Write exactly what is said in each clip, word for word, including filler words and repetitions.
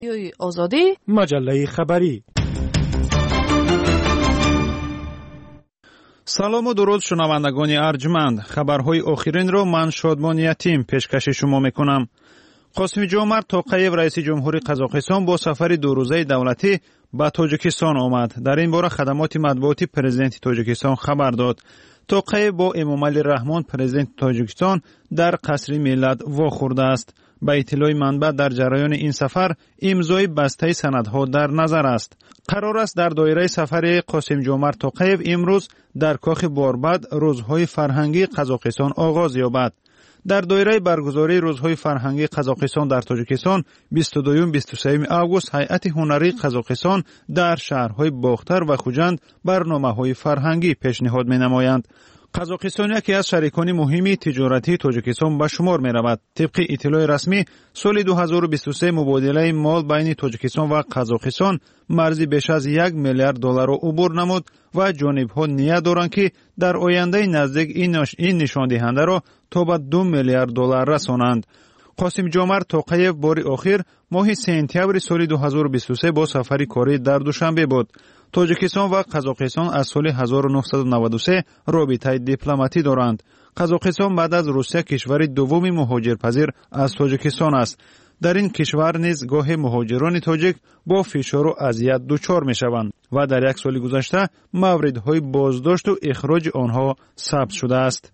آزادی مجله خبری. سلام و درود شنوندگان ارجمند. خبرهای آخرین رو من شادمان یتیم پیشکش شما میکنم. قاسم جمعرد توقییف رئیس جمهوری قزاقستان با سفر دو روزه دولتی به تاجیکستان آمد. در این باره خدمات مطبوعاتی پرزیدنت تاجیکستان خبر داد. توقییف با امامعلی رحمان پرزیدنت تاجیکستان در قصر ملت واخورده است. به اطلاع منبع در جریان این سفر امضای بسته سندها در نظر است. قرار است در دایره سفر قاسم جمعرد توقییف امروز در کاخ باربد روزهای فرهنگی قزاقستان آغاز یابد. در دایره برگزاری روزهای فرهنگی قزاقستان در تاجیکستان بیست و دو و بیست و سه آگوست هیئت هنری قزاقستان در شهرهای باختر و خوجند برنامه‌های فرهنگی پیشنهاد می‌نمایند. قزاقستان یکی از شریکان مهمی تجارتی تاجیکستان به شمار می‌رود. طبق اطلاع رسمی سال دو هزار و بیست و سه مبادله مال بین تاجیکستان و قزاقستان مرزی بیش از یک میلیارد دلار را عبور نمود و جانب‌ها نیت دارند که در آینده نزدیک این نشان دهنده را تا به دو میلیارد دلار رسانند. قاسم جمعرد توقییف بار آخر ماه سپتامبر سال دو هزار و بیست و سه با سفری کاری در دوشنبه بود. تاجیکستان و قزاقستان از سال هزار و نهصد و نود و سه رابطه دیپلماتی دارند. قزاقستان بعد از روسیه کشور دوم مهاجرپذیر از تاجیکستان است. در این کشور نیز گاه مهاجران تاجیک با فشار و اذیت دچار میشوند و در یک سال گذشته موردهای بازداشت و اخراج آنها ثبت شده است.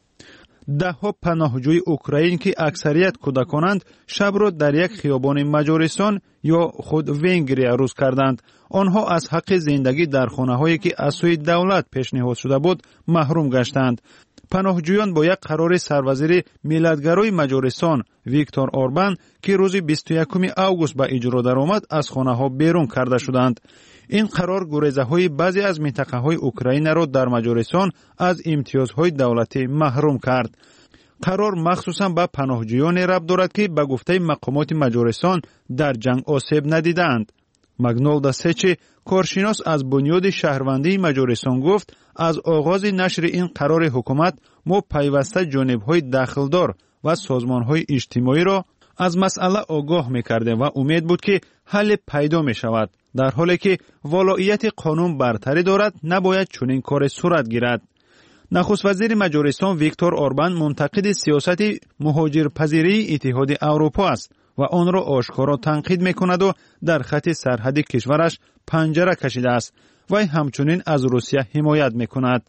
ده ها پناهجوی اوکراین که اکثریت کودکانند شب را در یک خیابان مجارستان یا خود ونگریا روز کردند. آنها از حق زندگی در خانه‌هایی که از سوی دولت پیشنهاد شده بود محروم گشتند. پناهجویان با یک قرار سروزیر ملتگرای مجارستان ویکتور اوربان که روز بیست و یکم آگوست به اجرا درآمد از خانه‌ها بیرون کرده شدند. این قرار گریزه‌های بعضی از منطقه‌های اوکراین را در مجارستان از امتیازهای دولتی محروم کرد. قرار مخصوصاً به پناهجویان ربط دارد که به گفته مقامات مجارستان در جنگ آسیب ندیدند. مگنولدا سچی کارشناس از بنیاد شهروندی مجارستان گفت از آغاز نشر این قرار حکومت ما پیوسته جانب‌های دخلدار و سازمان‌های اجتماعی را از مسئله آگاه می‌کردیم و امید بود که حل پیدا می‌شود. در حالی که ولایت قانون برتری دارد نباید چنین کار صورت گیرد. نخست وزیر مجارستان ویکتور اوربان منتقد سیاست مهاجرپذیری اتحاد اروپا است و آن را آشکارا تنقید می‌کند و در خط سرحدی کشورش پنجره کشیده است. وی همچنین از روسیه حمایت می‌کند.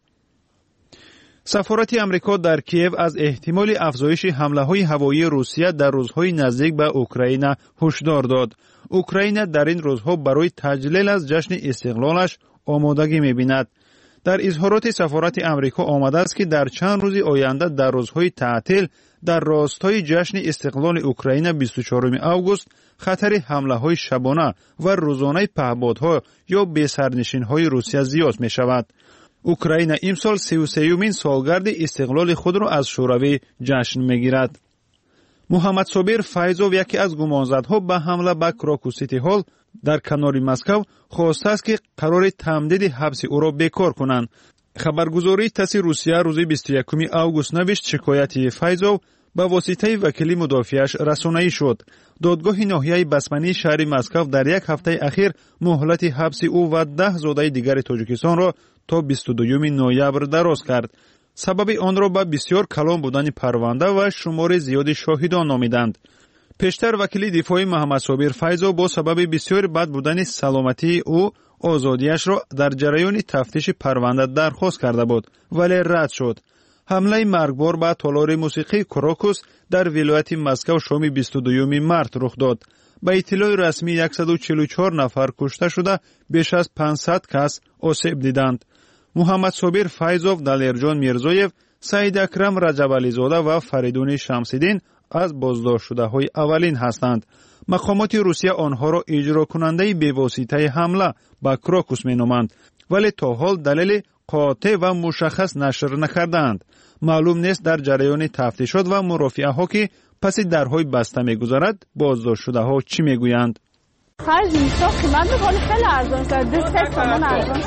سفارت امریکا در کیف از احتمال افزایش حمله‌های هوایی روسیه در روزهای نزدیک به اوکراین هشدار داد. اوکراین در این روزها برای تجلیل از جشن استقلالش آمادگی می‌بیند. در اظهارات سفارت امریکا آمده است که در چند روز آینده در روزهای تعطیل در راستای جشن استقلال اوکراین بیست و چهارم آگوست خطر حمله‌های شبانه و روزانه پهپادها یا بی‌سرنشین‌های روسیه زیاد می‌شود. اوکراین امسال سی و سومین سالگرد استقلال خود را از شوروی جشن می‌گیرد. محمد صابر فیضوف یکی از گمانزدها به حمله به کراکو سیتی هال در کنار مسکو خواسته است که قرار تمدید حبس او را بیکار کنند. خبرگزاری تاس روسیه روز بیست و یکم آگوست نوشت شکایت فیضوف به واسطه وکیل مدافعش رسانه‌ای شد. دادگاه ناحیه بسمنی شهر مسکو در یک هفته اخیر مهلت حبس او و ده زاده دیگر تاجیکستان را تا بیست و دوم نوامبر دراز کرد. سبب آن را به بسیار کلان بودن پرونده و شمار زیاد شاهدان نامیدند. پیشتر وکیل دفاعی محمد صابر فیضوف با سبب بسیار بد بودن سلامتی او آزادیش را در جریان تفتیش پرونده درخواست کرده بود ولی رد شد. حمله مرگبار به تالار موسیقی کراکوس در ولایت مسکو شام بیست و دوم مارس رخ داد. به اطلاع رسمی صد و چهل و چهار نفر کشته شده، بیش از پانصد کس آسیب دیدند. محمد صابر فیضوف، دلیرجان میرزویف، سعید اکرم رجبعلی زاده و فریدون شمس‌الدین از بازداشت شده های اولین هستند. مقامات روسیه آنها را اجرا کننده بی‌واسطه حمله به کراکوس مینامند ولی تا حال دلیل قاطع و مشخص نشر نکردند. معلوم نیست در جریان تفتیشات و مرافعه ها که پس درهای بسته میگذارد بازداشت شده ها چی میگویند. خرج میشه قیمت ولی خیلی ارزان است. دو سه تومن ارزان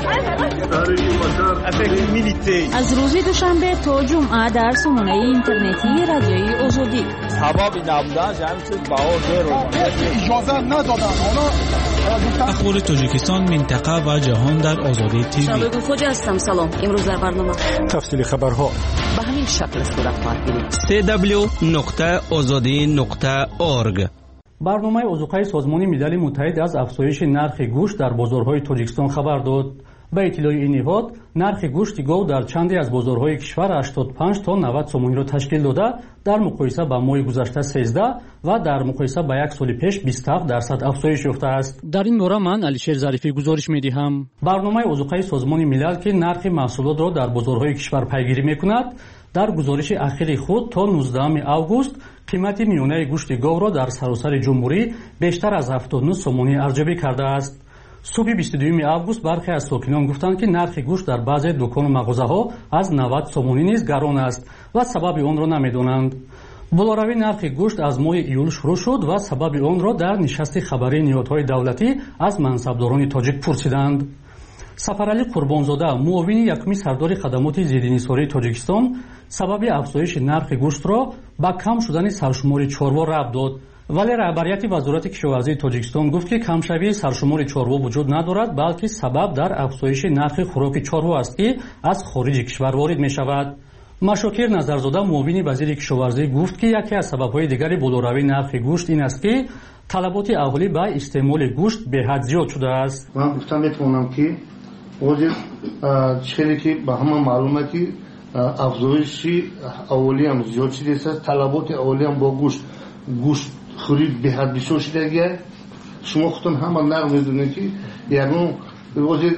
است. از روز دوشنبه تا جمعه در سامانه اینترنتی رادیوی آزادی. سبب نبودن همین باور رو اجازه ندادن. اخبار تاجیکستان، منطقه و جهان در آزادی تیوی. شبکه خوج هستم. سلام. امروز در برنامه تفصیل خبرها به همین شکل صورت خواهد گرفت. سی دبلیو نقطه آزادی نقطه اورگ. برنامه عضوهای سازمان ملل متحد از افزایش نرخ گوشت در بازارهای تاجیکستان خبر داد. به اطلاع این نهاد، نرخ گوشت گاو در چندی از بازارهای کشور هشتاد و پنج تا نود سومانی را تشکیل داده، در مقایسه با ماه گذشته سیزده و در مقایسه با یک سال پیش بیست و هفت درصد افزایش یافته است. در این باره من علیشیر ظریفی گزارش می‌دهم. برنامه عضوهای سازمان ملل که نرخ محصولات را در بازارهای کشور پیگیری می‌کند، در گزارش اخیر خود تا نوزدهم اوگوست قیمت میانه گوشت گاو را در سراسر جمهوری بیشتر از هفتاد و نه سومانی ارزیابی کرده است. صبح بیست و دوم اوگوست برخی از ساکنان گفتند که نرخ گوشت در بعضی دکان و مغازه‌ها از نود سومانی نیز گران است و سبب آن را نمی‌دانند. بالاروی نرخ گوشت از ماه ایول شروع شد و سبب آن را در نشست خبری نهادهای دولتی از منصبداران تاجیک پرسیدند. سفرعلی قربانزاده، معاون یکم سردار خدمات ضدانحصاری تاجیکستان، سبب افزایش نرخ گوشت را به کم شدن سرشمار چاروا ربط داد، ولی رهبریت وزارت کشاورزی تاجیکستان گفت که کمشوی سرشمار چاروا وجود ندارد، بلکه سبب در افزایش نرخ خوراک چاروا است که از خارج کشور وارد می شود. مشاکر نظرزاده، معاون وزیر کشاورزی گفت که یکی از سبب‌های دیگری بالاروی نرخ گوشت این است که طلبات اهالی به استعمال گوشت به حد زیاد شده است. من گفتم میتونم که وجود چیزی که به همه معلومه که افزایش اولی هم زیاد شده است، طلبات اولی هم با گوشت گوشت خرید به حد بسیار شده گیه. شما خودتون همه نرم میدونید که یعنی وجود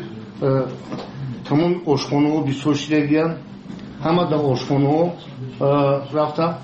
تمام آشخانه ها بسیار شده گیه، همه در آشخانه ها رفته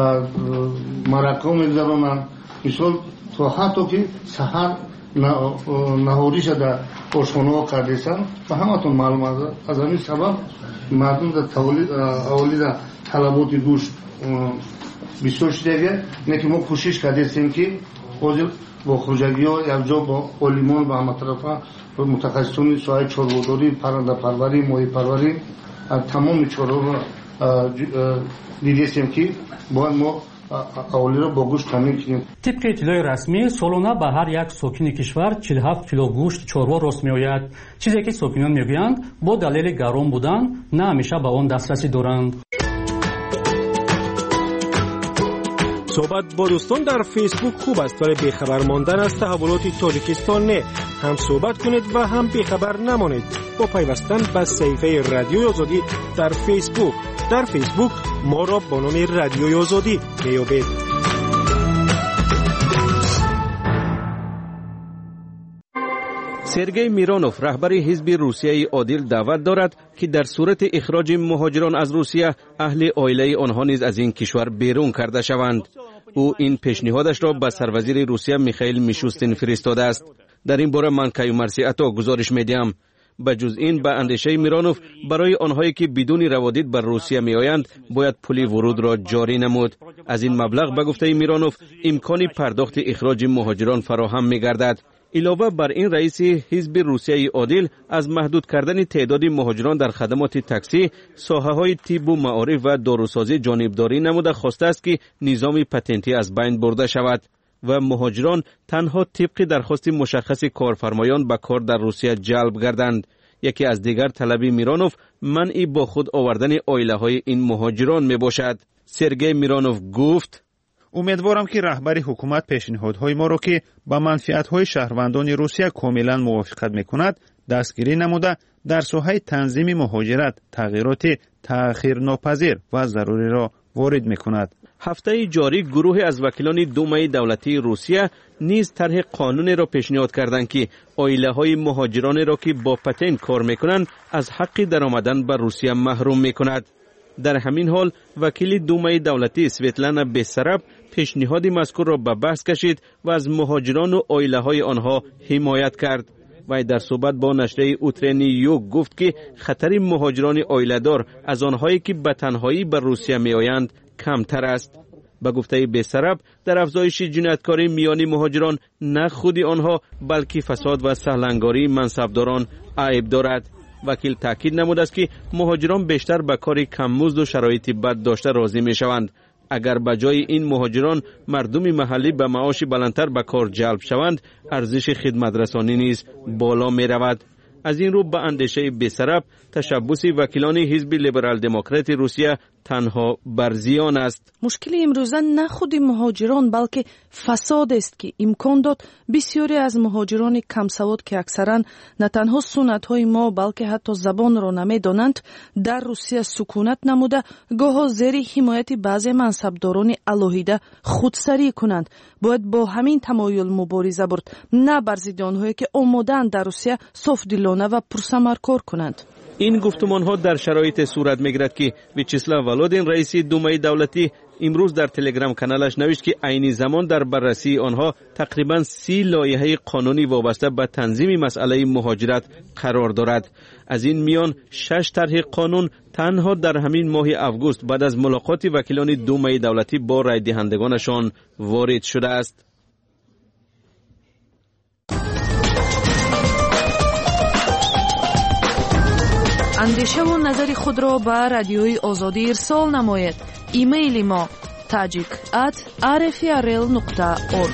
مرکه میگذارونن، مثال تا حتی که سحر نهاری شده آشخانه ها کردیسن و همه تون معلوم است. از همین سبب مردم در تولید اولید طلبات گوشت بسیار شده. نه که ما کوشش کردیم که حاضر با خرجگی ها یک جا با عالمان و همه طرفا متخصصان ساحه چاروداری، پرنده پروری، ماهی پروری تمام چارو را دیدیم که باید ما اولی را با گوشت تامین کنیم. طبق اطلاع رسمی سالانه به هر یک ساکن کشور چهل و هفت کیلو گوشت چاروا راست میآید، چیزی که ساکنان میگویند با دلیل گران بودن نه همیشه به آن دسترسی دارند. صحبت با دوستان در فیسبوک خوب است، ولی بیخبر ماندن از تحولات تاجیکستان نه. هم صحبت کنید و هم بیخبر نمانید با پیوستن به صفحه رادیوی آزادی در فیسبوک. در فیسبوک ما را با نام رادیوی آزادی میابید. سرگئی میرانوف، رهبر حزب روسیه عادل، دعوت دارد که در صورت اخراج مهاجران از روسیه اهل عائله آنها نیز از این کشور بیرون کرده شوند. او این پیشنهادش را به سروزیر روسیه میخائیل میشوستین فرستاده است. در این باره من کیومرثی عطا گزارش میدهم. بجز این به اندیشه میرانوف برای آنهایی که بدون روادید بر روسیه میآیند باید پول ورود را جاری نمود. از این مبلغ به گفته میرانوف امکان پرداخت اخراج مهاجران فراهم میگردد. علاوه بر این رئیس حزب روسیه عادل از محدود کردن تعداد مهاجران در خدمات تاکسی، ساحه‌های طب و معارف و داروسازی جانبداری نموده خواسته است که نظام پتنتی از بین برده شود و مهاجران تنها طبق درخواست مشخص کارفرمایان به کار در روسیه جلب گردند. یکی از دیگر طلب میرانوف منع با خود آوردن عائله‌های این مهاجران می باشد. سرگئی میرانوف گفت: امیدوارم که رهبر حکومت پیشنهادهای ما را که با منفعت‌های شهروندان روسیه کاملا موافقت می‌کند دستگیری نموده در ساحه تنظیم مهاجرت تغییرات تأخیرناپذیر و ضروری را وارد می‌کند. هفته جاری گروه از وکیلان دومه دولتی روسیه نیز طرح قانونی را پیشنهاد کردند که عائله‌های مهاجران را که با پتنت کار می‌کنند از حق درآمدن به روسیه محروم می‌کند. در همین حال وکیل دومه دولتی سویتلانا بیسراب پیشنهاد مذکور را به بحث کشید و از مهاجران و عائله‌های آنها حمایت کرد. و در صحبت با نشریه اوترنی یوگ گفت که خطر مهاجران عائله‌دار از آنهایی که به تنهایی به روسیه می‌آیند کمتر است. به گفته بی‌سراب در افزایش جنایتکاری میان مهاجران نه خود آنها بلکه فساد و سهلنگاری منصبداران عیب دارد. وکیل تاکید نموده است که مهاجران بیشتر به کار کم‌مزد و شرایط بد داشته راضی می‌شوند. اگر به جای این مهاجران مردم محلی به معاش بلندتر به کار جلب شوند، ارزش خدمترسانی نیز بالا می‌رود. از این رو به اندیشه بی‌سراب تشبث وکیلان حزب لیبرال دموکرات روسیه تنها بر زیان است. مشکل امروزه نه خود مهاجران بلکه فساد است که امکان داد بسیاری از مهاجران کم سواد که اکثرا نه تنها سنت های ما بلکه حتی زبان را نمیدانند در روسیه سکونت نموده گاه زیر حمایت بعضی منصبداران الهیده خودسری کنند. باید با همین تمایل مبارزه برد، نه بر ضد آنهایی که آماده‌اند در روسیه صافدلانه و پرثمر کار کنند. این گفتمان ها در شرایط صورت میگیرد که ویچسلاو ولودین رئیس دومای دولتی امروز در تلگرام کانالش نوشت که عین زمان در بررسی آنها تقریبا سی لایحه قانونی وابسته به تنظیم مسئله مهاجرت قرار دارد. از این میان شش طرح قانون تنها در همین ماه آگوست بعد از ملاقات وکیلان دومای دولتی با رای دهندگانشان وارد شده است. اندیشه و نظر خود را به رادیوی آزادی ارسال نماید. ایمیل ما تاجیک ات آر اف ار ال نقطه اورگ.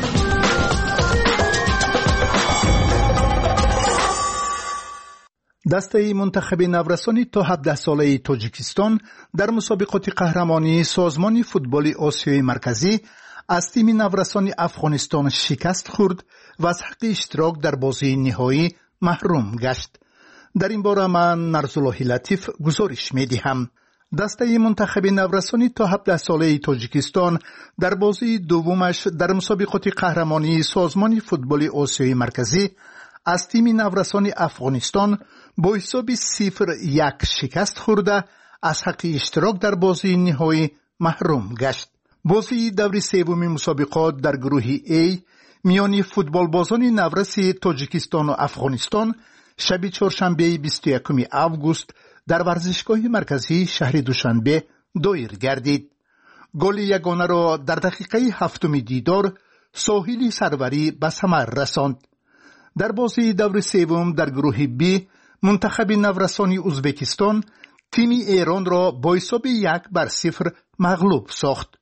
دسته منتخب نورسانی تا هفده ساله تاجیکستان در مسابقات قهرمانی سازمان فوتبال آسیای مرکزی از تیم نورسانی افغانستان شکست خورد و از حق اشتراک در بازی نهایی محروم گشت. در این باره من نرزالله لطیف گزارش می دهم. دسته منتخب نورسانی تا هفده ساله تاجیکستان در بازی دومش در مسابقات قهرمانی سازمان فوتبال آسیای مرکزی از تیم نورسانی افغانستان با حساب صفر یک شکست خورده از حق اشتراک در بازی نهایی محروم گشت. بازی دور سوم مسابقات در گروه A میان فوتبال بازان نورس تاجیکستان و افغانستان شب چهارشنبه بیست و یکم آگوست در ورزشگاه مرکزی شهر دوشنبه دایر گردید. گل یگانه را در دقیقه هفتم دیدار ساحل سروری به ثمر رساند. در بازی دور سوم در گروه بی منتخب نورسانی ازبکستان تیم ایران را با حساب یک بر صفر مغلوب ساخت.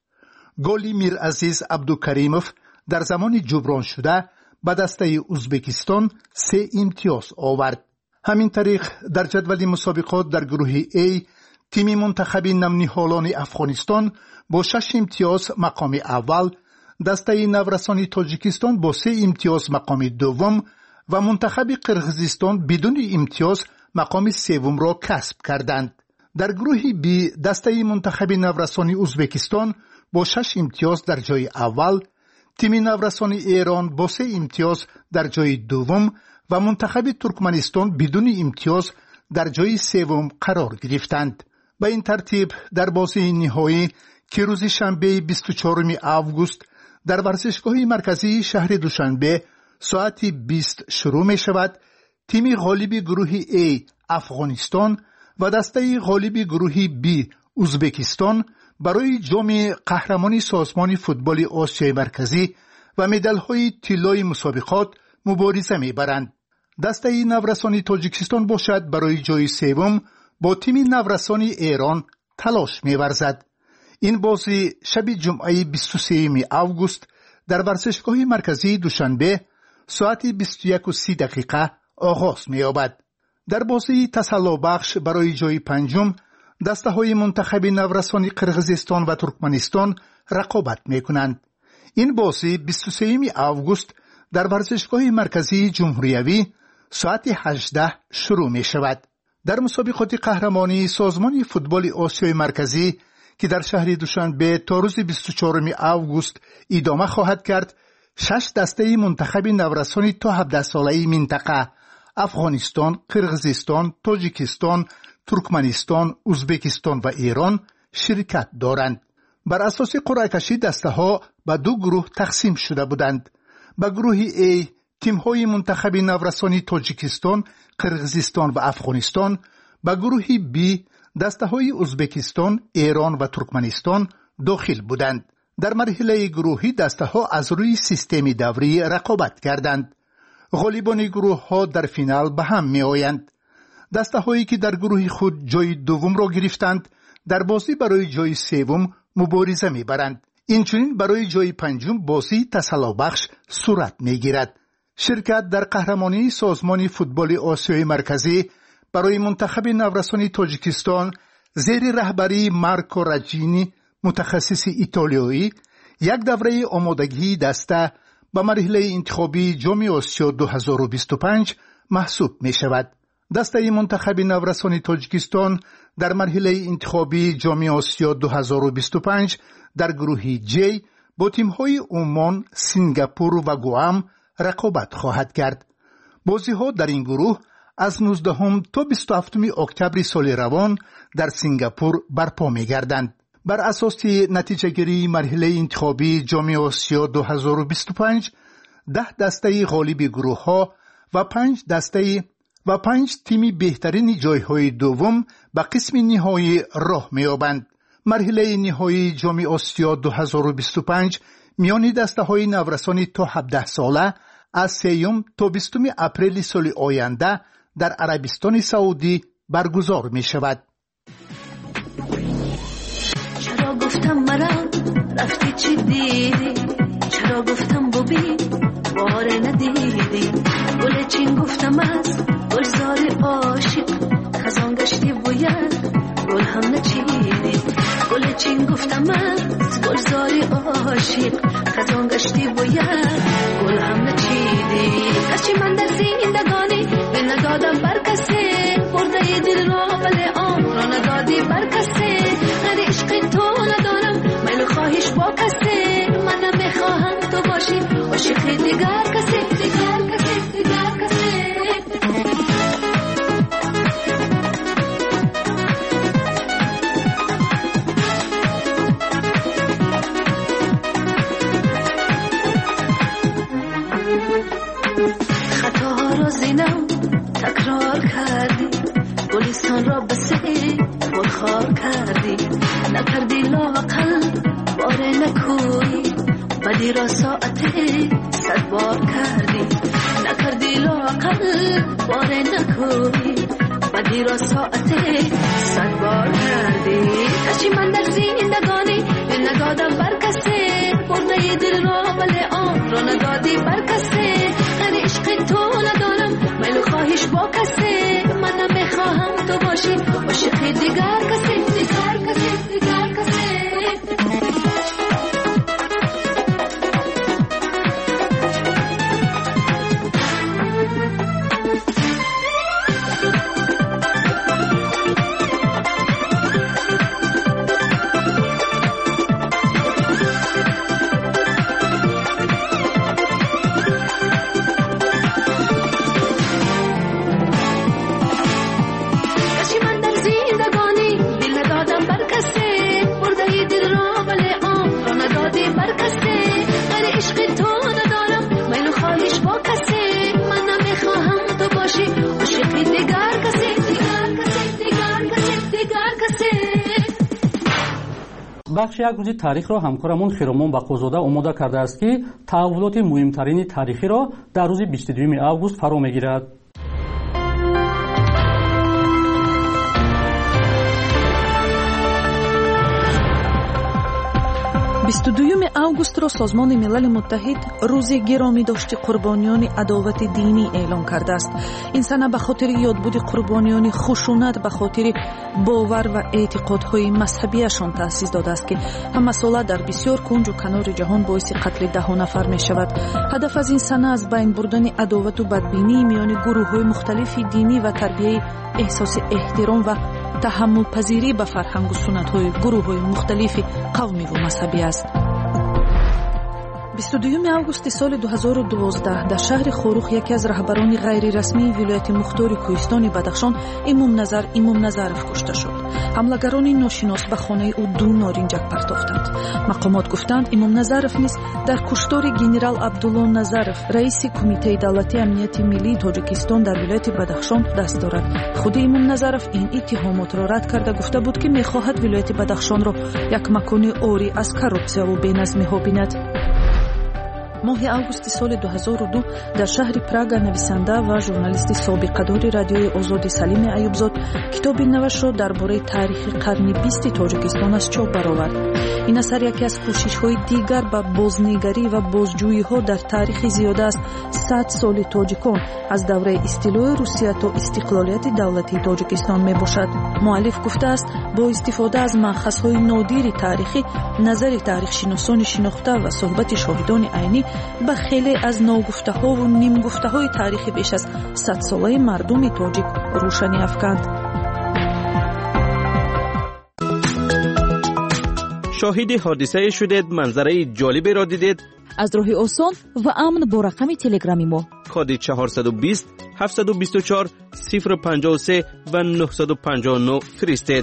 گل میرعزیز عبدالکریموف در زمان جبران شده به دسته ازبکستان سه امتیاز آورد. همین طریق در جدول مسابقات در گروه A تیم منتخب نمنهالان افغانستان با شش امتیاز مقام اول، دسته نورسانی تاجیکستان با سه امتیاز مقام دوم و منتخب قرقیزستان بدون امتیاز مقام سوم را کسب کردند. در گروه B دسته منتخب نورسانی ازبکستان با شش امتیاز در جای اول، تیم نورسانی ایران با سه امتیاز در جای دوم و منتخب ترکمنستان بدون امتیاز در جای سوم قرار گرفتند. به این ترتیب در بازی نهایی که روز شنبه بیست و چهارم آگوست در ورزشگاه مرکزی شهر دوشنبه ساعت بیست شروع می شود، تیم غالب گروه A افغانستان و دسته غالب گروه B ازبکستان برای جام قهرمانی سازمان فوتبال آسیای مرکزی و مدال‌های طلای مسابقات مبارزه می‌برند. دسته نورسانی تاجیکستان باشد برای جای سوم با تیم نورسانی ایران تلاش می‌ورزد. این بازی شب جمعه بیست و سوم آگوست در ورزشگاه مرکزی دوشنبه ساعت بیست و یک و سی دقیقه آغاز می‌یابد. در بازی تسلی بخش برای جای پنجم دسته های منتخب نورسانی قرقیزستان و ترکمنستان رقابت می کنند. این بازی بیست و سوم آگوست در ورزشگاه مرکزی جمهوریوی ساعت هجده شروع می شود. در مسابقات قهرمانی سازمان فوتبال آسیای مرکزی که در شهر دوشنبه تا روز بیست و چهارم آگوست ادامه خواهد کرد، شش دسته منتخب نورسانی تا هفده ساله منطقه افغانستان، قرقیزستان، تاجیکستان، ترکمنستان، ازبکستان و ایران شرکت دارند. بر اساس قرعه کشی دسته ها به دو گروه تقسیم شده بودند. به گروه A تیم های منتخب نورسانی تاجیکستان، قرقیزستان و افغانستان، به گروه B دسته های ازبکستان، ایران و ترکمنستان داخل بودند. در مرحله گروهی دسته ها از روی سیستم دوری رقابت کردند. غالیبان گروه ها در فینال به هم می آیند. دسته هایی که در گروه خود جای دوم را گرفتند در بازی برای جای سوم مبارزه می برند. اینچنین برای جای پنجم بازی تسلا بخش صورت می گیرد. شرکت در قهرمانی سازمان فوتبال آسیای مرکزی برای منتخب نورسان تاجیکستان زیر رهبری مارکو راجینی متخصص ایتالیایی یک دوره آمادگی دسته به مرحله انتخابی جام آسیا دو هزار و بیست و پنج محسوب می شود. دسته منتخب نورسان تاجیکستان در مرحله انتخابی جام آسیا دو هزار و بیست و پنج در گروه جی با تیم‌های عمان، سنگاپور و گوام رقابت خواهد کرد. بازی‌ها در این گروه از نوزدهم تا بیست و هفتم اکتبر سال روان در سنگاپور برپا می‌گردند. بر اساس نتیجه‌گیری مرحله انتخابی جام آسیا دو هزار و بیست و پنج ده دسته غالب گروه‌ها و پنج دسته و پنج تیم بهترین جای‌های دوم به قسم نهایی راه می‌یابند. مرحله نهایی جام آسیا دو هزار و بیست و پنج میان دسته‌های نورسان تا هفده ساله از سوم تا بیستم اپریل سال آینده در عربستان سعودی برگزار می شود. چرا گفتم مرا رفتی چی دیدی؟ چرا گفتم ببین باره ندیدی؟ گل چین گفتم از گلزار عاشق خزان گشتی باید گل هم نچیدی. گل چین گفتم از گلزار عاشق خزان گشتی باید گل هم نچیدی. کسی من در زندگانی دل ندادم بر کسی برده دل را ولی آن را ندادی بر کسی. غیر عشق تو ندارم میل خواهش با کسی من نمیخواهم تو باشی عاشق دیگر کسی دیگر کسی دیگر کسی. تکرار کردی گلستان را بسه خار کردی نکردی لاقل باره نکوی بدی را ساعته صد بار کردی نکردی لاقل باره نکوی بدی را ساعته صد بار کردی. کشی من در زندگانی دل ندادم بر کسی برده دل را ولی آن را ندادی بر کسی. غیر عشق تو ندارم میل خواهش با کسی من نمیخواهم تو باشی عاشق دیگر کسی دیگر کسی دیگر کسی. بخش یک روزی تاریخ را همکارمون خیرامون بقوزاده آماده کرده است که تحولات مهمترین تاریخی را در روز بیست و دوم آگوست فرا میگیرد. بیست و دوم август ро созмони милали муттаҳид рӯзи гиромидошти қурбониёни адовати динӣ эълон кардааст. ин сана ба хотири ёдбуди қурбониёни хушунат ба хотири бовар ва эътиқодҳои мазҳабияшон таъсис додааст ки ҳамасола дар бисёр кунҷу канори ҷаҳон боиси қатли даҳу нафар мешавад. ҳадаф аз ин сана аз байн бурдани адовату бадбинии миёни гурӯҳҳои мухталифи динӣ ва тарбияи эҳсоси эҳтиром ва таҳаммулпазирӣ ба фарҳангу суннатҳои гурӯҳҳои мухталифи қавмиву мазҳабӣ аст. بیست و دوم август соли ду ҳазору дувоздаҳ дар шаҳри Хорух яке аз раҳбарони ғайрирасмии вилояти мухтори Кӯҳистони Бадахшон Имомназар Имомназаров кушта шуд. ҳамлагарони ношинос ба хонаи ӯ ду норинҷак партохтанд. мақомот гуфтанд Имомназаров низ дар куштори генерал Абдулло Назаров, раиси кумитаи давлатии амнияти миллии Тоҷикистон дар вилояти Бадахшон даст дорад. худи Имомназаров ин иттиҳомотро рад карда гуфта буд ки мехоҳад вилояти Бадахшонро як макони ори аз коррупсияву беназмиҳо бинад. моҳи августи соли ду ҳазору ду дар шаҳри Прага нависанда ва журналисти собиқадори радиои озоди Салими Аюбзод китоби навашро дар бораи таърихи қарни бисти Тоҷикистон аз чоп баровард. ин асар яке аз кӯшишҳои дигар ба бознегарӣ ва бозҷӯйиҳо дар таърихи зиёда аз сад соли тоҷикон аз давраи истилои Русия то истиқлолияти давлатии Тоҷикистон мебошад. муаллиф гуфтааст бо истифода аз маъхазҳои нодири таърихӣ, назари таърихшиносони шинохта ва суҳбати шоҳидони айнӣ ба хеле аз ногуфтаҳову нимгуфтаҳои таърихи беш аз садсолаи мардуми тоҷик рӯшанӣ афканд. شاهد حادثه شدید، منظره جالبی را دیدید؟ از راه آسان و امن با رقم تلگرامی ما کد چهارصد و بیست هفتصد و بیست و چهار صفر پنجاه و سه و نهصد و پنجاه و نه فرستید.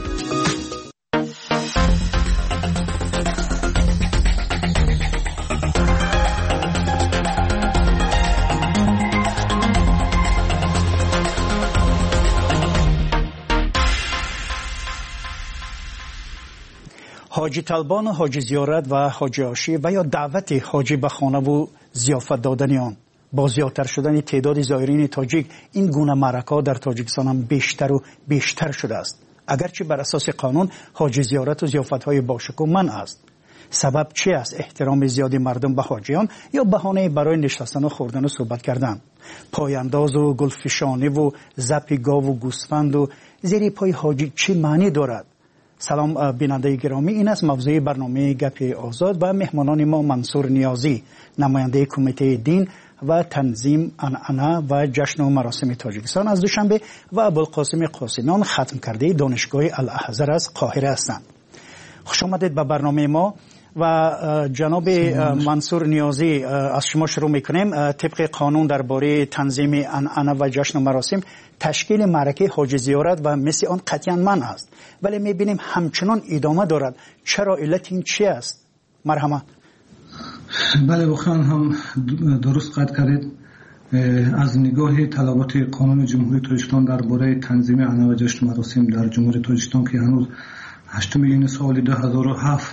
حاجی طلبان و حاجی زیارت و حاجی عاشی و یا دعوت حاجی به خانه و ضیافت دادن آن با زیادتر شدن تعداد زائرین تاجیک این گونه معرکه‌ها در تاجیکستان هم بیشتر و بیشتر شده است. اگرچه بر اساس قانون حاجی زیارت و ضیافت‌های باشکوه منع است. سبب چی است؟ احترام زیادی مردم به حاجیان یا بهانه برای نشستن و خوردن و صحبت کردن؟ پایانداز و گلفشانی و ذبح گاو و گوسفند و زیر پای حاجی چی معنی دارد؟ سلام بیننده گرامی، این است موضوع برنامه گپ آزاد و مهمانان ما منصور نیازی، نماینده کمیته دین و تنظیم عنعنه و جشن و مراسم تاجیکستان از دوشنبه و ابوالقاسم قاسمیان ختم کرده دانشگاه الاحزر از قاهره هستند. خوش آمدید به برنامه ما و جناب منصور نیازی، از شما شروع میکنیم. طبق قانون درباره تنظیم عنعنه و جشن و مراسم تشکیل معرکه حاجی زیارت و مثل آن قطعاً منع است، ولی میبینیم همچنان ادامه دارد. چرا؟ علت این چی است؟ مرحمت. بله، واقعا هم درست قد کردید. از نگاه طلبات قانون جمهوری تاجیکستان درباره تنظیم عنعنه و جشن و مراسم در جمهوری تاجیکستان که هنوز هشتم یونیو سال دو هزار و هفت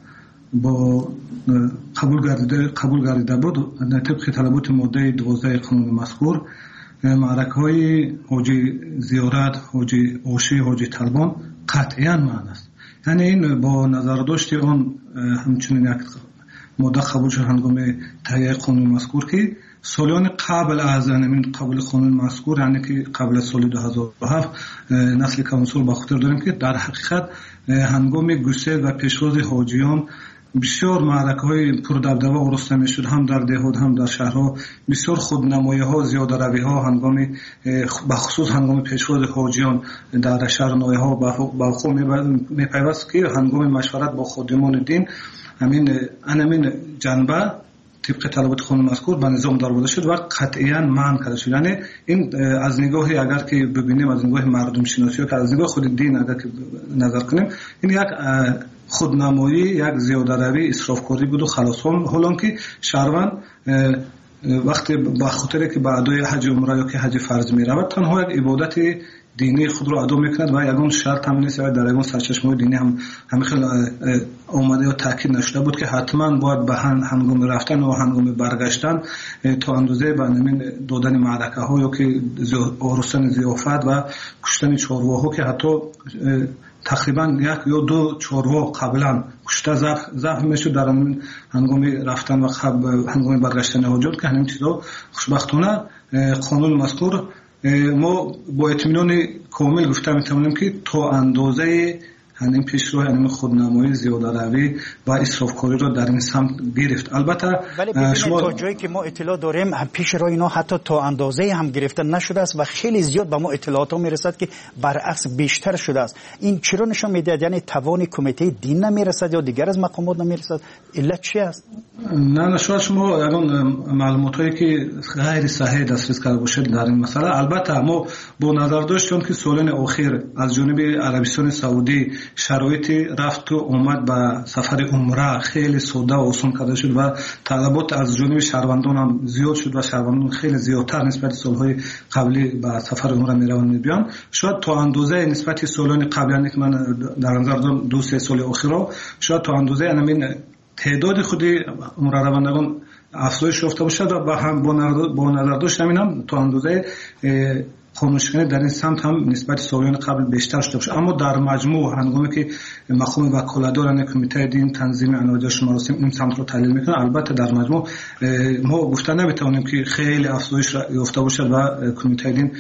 با قبول گردیده قبول گردیده بود، طبق طلبات ماده دوازده قانون مذکور معرکه های حاجی زیارت، حاجی عاشی، حاجی طلبان قطعاً منع است. یعنی این با نظر داشت آن همچنین یک ماده قبول شد هنگام تهیه قانون مذکور که سالیان قبل از این قبول قانون مذکور، یعنی که قبل از سال دو هزار و هفت نسل کانسول با خاطر داریم که در حقیقت هنگام گسیل و پیشواز حاجیان بسیار معرکه های پردبدبه آورسته می شد، هم در دهات هم در شهرها. بسیار خودنمایی ها، زیاده روی ها هنگام بخصوص هنگام پیشواز حاجیان در شهر نایه ها با خود می پیوست که هنگام مشورت با خادمان دین همین همین جنبه طبق طلبات قانون مذکور به نظام درآورده شد و قطعاً منع کرده شد. یعنی این از نگاه اگر که ببینیم، از نگاه مردم شناسی و از نگاه خود دین اگر که نظر کنیم، این یک خودنمایی، یک زیاده روی، اسرافکاری بود و خلاص. حالا که شهروند وقتی با خاطر که به ادای حج عمره یا که حج فرض می رود تنها یک عبادت دینی خود را ادا میکند و یگان شرط هم نیست، در یگان سرچشمه دینی هم همین خیلی آمده و تاکید نشده بود که حتما باید به هنگام رفتن و هنگام برگشتن تا اندازه به نمین دادن معرکه ها یا که آرستن ضیافت و کشتن چارواها که حتی تقریبا یک یا دو چاروا قبلا کشته ضعف میشد در هنگام رفتن و هنگام برگشتن حاجات که همین چیزا خوشبختانه قانون مذکور ما با اطمینان کامل گفته میتونیم که تا اندازه همین پیشرو همین خودنمایی زیاده‌روی و اسرافکاری رو در این سمت گرفت. البته ولی شما تا جایی که ما اطلاع داریم پیشرو اینا حتی تا اندازه هم گرفته نشده است و خیلی زیاد به ما اطلاعات میرسد که برعکس بیشتر شده است. این چرا نشان میده؟ یعنی توان کمیته دین نمیرسد یا دیگر از مقامات نمیرسد؟ علت چی است؟ نه نه شاید شما اون معلوماتی که غیر صحیح دسترس کرده باشید در این مسئله. البته ما با نظر داشتیم که سالن اخیر از جانب عربستان سعودی شرایط رفت و آمد به سفر عمره خیلی ساده و آسان کرده شد و طلبات از جانب شهروندان هم زیاد شد و شهروندان خیلی زیادتر نسبت سالهای قبلی به سفر عمره میروند میبیان. شاید تا اندازه نسبت سالان قبلی که من در نظر دارم دو سه سال اخیر شاید تا اندازه همین تعداد خودی عمره روندگان افزایش یافته باشد و هم با نظر داشت همین هم تا اندازه خاموشکنی در این سمت هم نسبت سالیان قبل بیشتر شده باشه. اما در مجموع هنگامی که مقام وکالتداران کمیته دین تنظیم عناوین مراسم این سمت رو تحلیل میکنه، البته در مجموع ما گفته نمیتونیم که خیلی افزایش یافته باشه و کمیته دین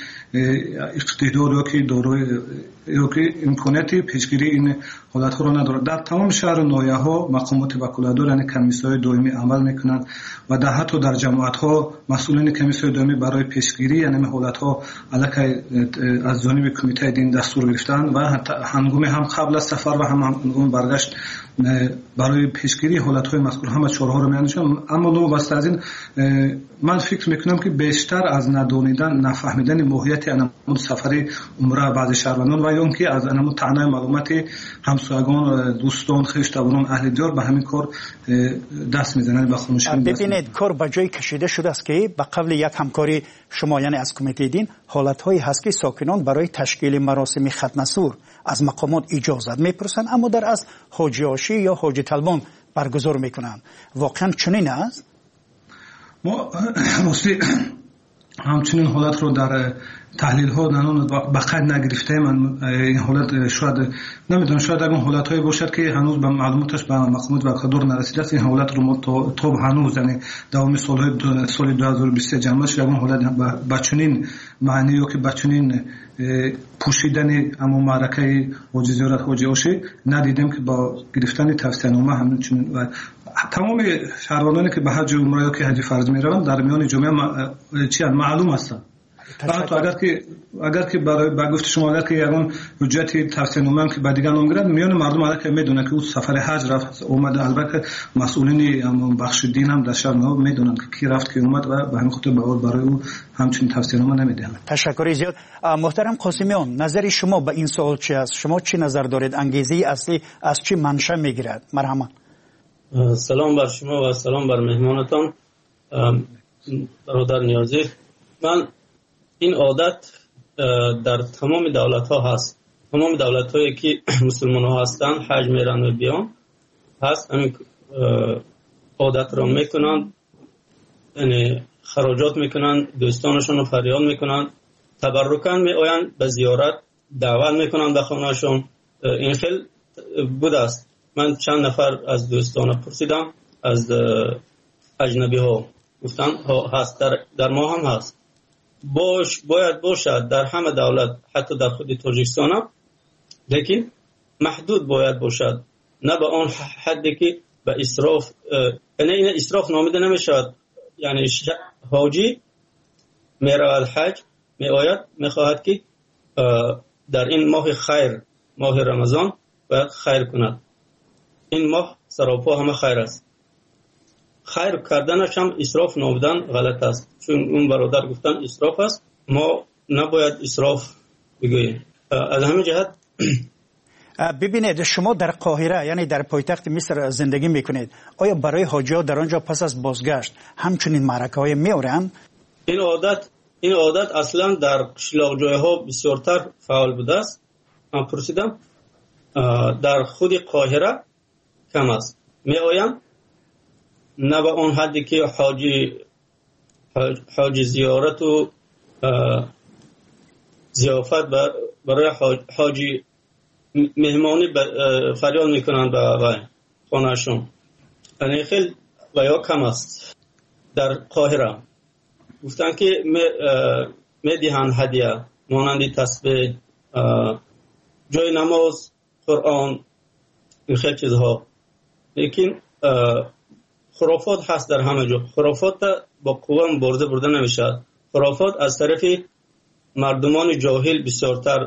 اقتدار که دارای که امکانات پیشگیری این حالت ها رو نداره. در تمام شهر و ناحیه ها مقامات وکالتدار یعنی کمیسیون دائمی عمل میکنند و در حتی در جماعت ها مسئولین کمیسیون دائمی برای پیشگیری یعنی حالت ها علاقه از جانب کمیته دین دستور گرفتن و حتی هنگام هم قبل از سفر و هم هنگام برگشت برای پیشگیری حالت های مذکور همه چهارها رو می‌اندیشم. اما نو واسه از این من فکر میکنم که بیشتر از ندونیدن نفهمیدن ماهیت انمون سفر عمره بعض شهروندان و یا اینکه از انمون تعنای معلومات همسایگان دوستان خویشاوندان اهل دیار به همین کار دست میزنند و خاموشی. ببینید کار به جای کشیده شده است که به قبل یک همکاری شما یعنی از کمیته دین حالت‌هایی هست که ساکنان برای تشکیل مراسم ختم سور از مقامات اجازت میپرسند اما در از حاجی آشی یا حاجی طلبان برگزار میکنند. واقعا چنین است؟ ما مصلی همچنین حالت رو در تحلیل ها نانون بقید نگرفته. من این حالت شاید نمیدونم شاید اون حالت هایی باشد که هنوز به معلوماتش به مقامات وکالتدار نرسیده است. این حالت رو ما تا هنوز یعنی دوام سال سال دو هزار و بیست و سه جمع شد اون حالت بچنین معنی یا که بچنین پوشیدن اما معرکه حاجی زیارت حاجی آشی ندیدیم که با گرفتن توصیه نامه همچنین و تمام شهروندانی که به حج عمره یا که حج فرض میروند در میان جامعه چی معلوم هستند. حتی اگر که اگر که برای با گفت شما اگر که یگان حجت توصیه نامه که بعد دیگه نمیگیرد میان مردم اگر که میدونن که او سفر حج رفت اومده البته مسئولین بخش دین هم در شهر نو میدونن که کی رفت کی اومد و به همین خاطر برای او همچین توصیه نامه نمیدن. تشکر زیاد. محترم قاسمیان نظر شما به این سوال چی است؟ شما چی نظر دارید؟ انگیزه اصلی از چی منشأ میگیرد؟ مرحبا. سلام بر شما و سلام بر مهمانتان برادر نیازی. من این عادت در تمام دولت ها هست. تمام دولت هایی که مسلمان ها هستند حج میرن و بیان هست همین عادت را میکنند، یعنی خراجات میکنند، دوستانشون رو فریاد میکنند، تبرکاً میآیند به زیارت، دعوت میکنند به خانهشون. این خیلی بود است. من چند نفر از دوستان پرسیدم از اجنبی ها گفتن هست در, در ما هم هست. باش باید باشد در همه دولت حتی در خود تاجیکستان هم، لیکن محدود باید باشد، نه به آن حدی که به اسراف، یعنی این اسراف نامیده نمیشود. یعنی حاجی میرود حج میآید میخواهد که در این ماه خیر ماه رمضان باید خیر کند. این ماه سراپا همه خیر است. خیر کردنش هم اسراف نامیدن غلط است، چون اون برادر گفتن اسراف است، ما نباید اسراف بگوییم. از همین جهت ببینید شما در قاهره یعنی در پایتخت مصر زندگی میکنید، آیا برای حاجی‌ها در آنجا پس از بازگشت همچنین معرکه‌های میآورند؟ این عادت این عادت اصلا در قشلاق جایها بسیارتر فعال بوده است. من پرسیدم در خود قاهره کم است. میآیم نه به اون حدی که حاجی حاجی زیارت و ضیافت برای حاجی مهمانی فریاد میکنند به خانهشون. یعنی خیلی و یا کم است. در قاهره گفتن که میدهند هدیه مانند تسبیح، جای نماز قرآن این خیلی چیزها، لیکن خرافات هست در همه جا. خرافات با قوه برده برده نمیشد. خرافات از طرف مردمان جاهل بسیارتر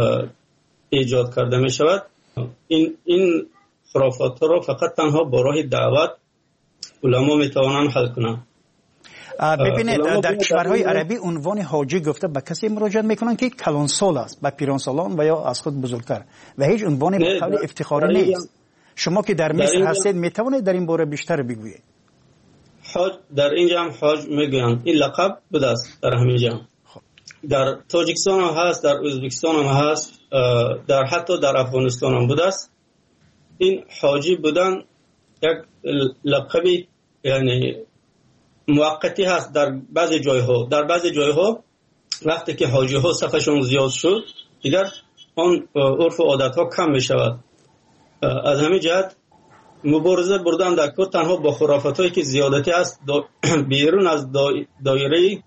ایجاد کرده می شود. این این خرافات را فقط تنها با راه دعوت علما می توانند حل کنند. ببینید در کشورهای عربی عنوان حاجی گفته به کسی مراجعه میکنن که کلانسال است، به پیرانسالان و یا از خود بزرگتر، و هیچ عنوان به قول افتخاری نیست. شما که در مصر هستید میتوانید در این باره بیشتر بگویید؟ حاج در اینجا هم حاج میگن، این لقب بوده است در همین جا. در تاجیکستان هم هست، در ازبکستان هم هست، در حتی در افغانستان هم بوده است. این حاجی بودن یک لقبی یعنی موقتی هست در بعضی جایها. در بعضی جایها وقتی که حاجی ها صفشون زیاد شد دیگر آن عرف و عادت ها کم می شود. از همین جهت مبارزه بردن در کار تنها با خرافات هایی که زیادتی است بیرون از دایره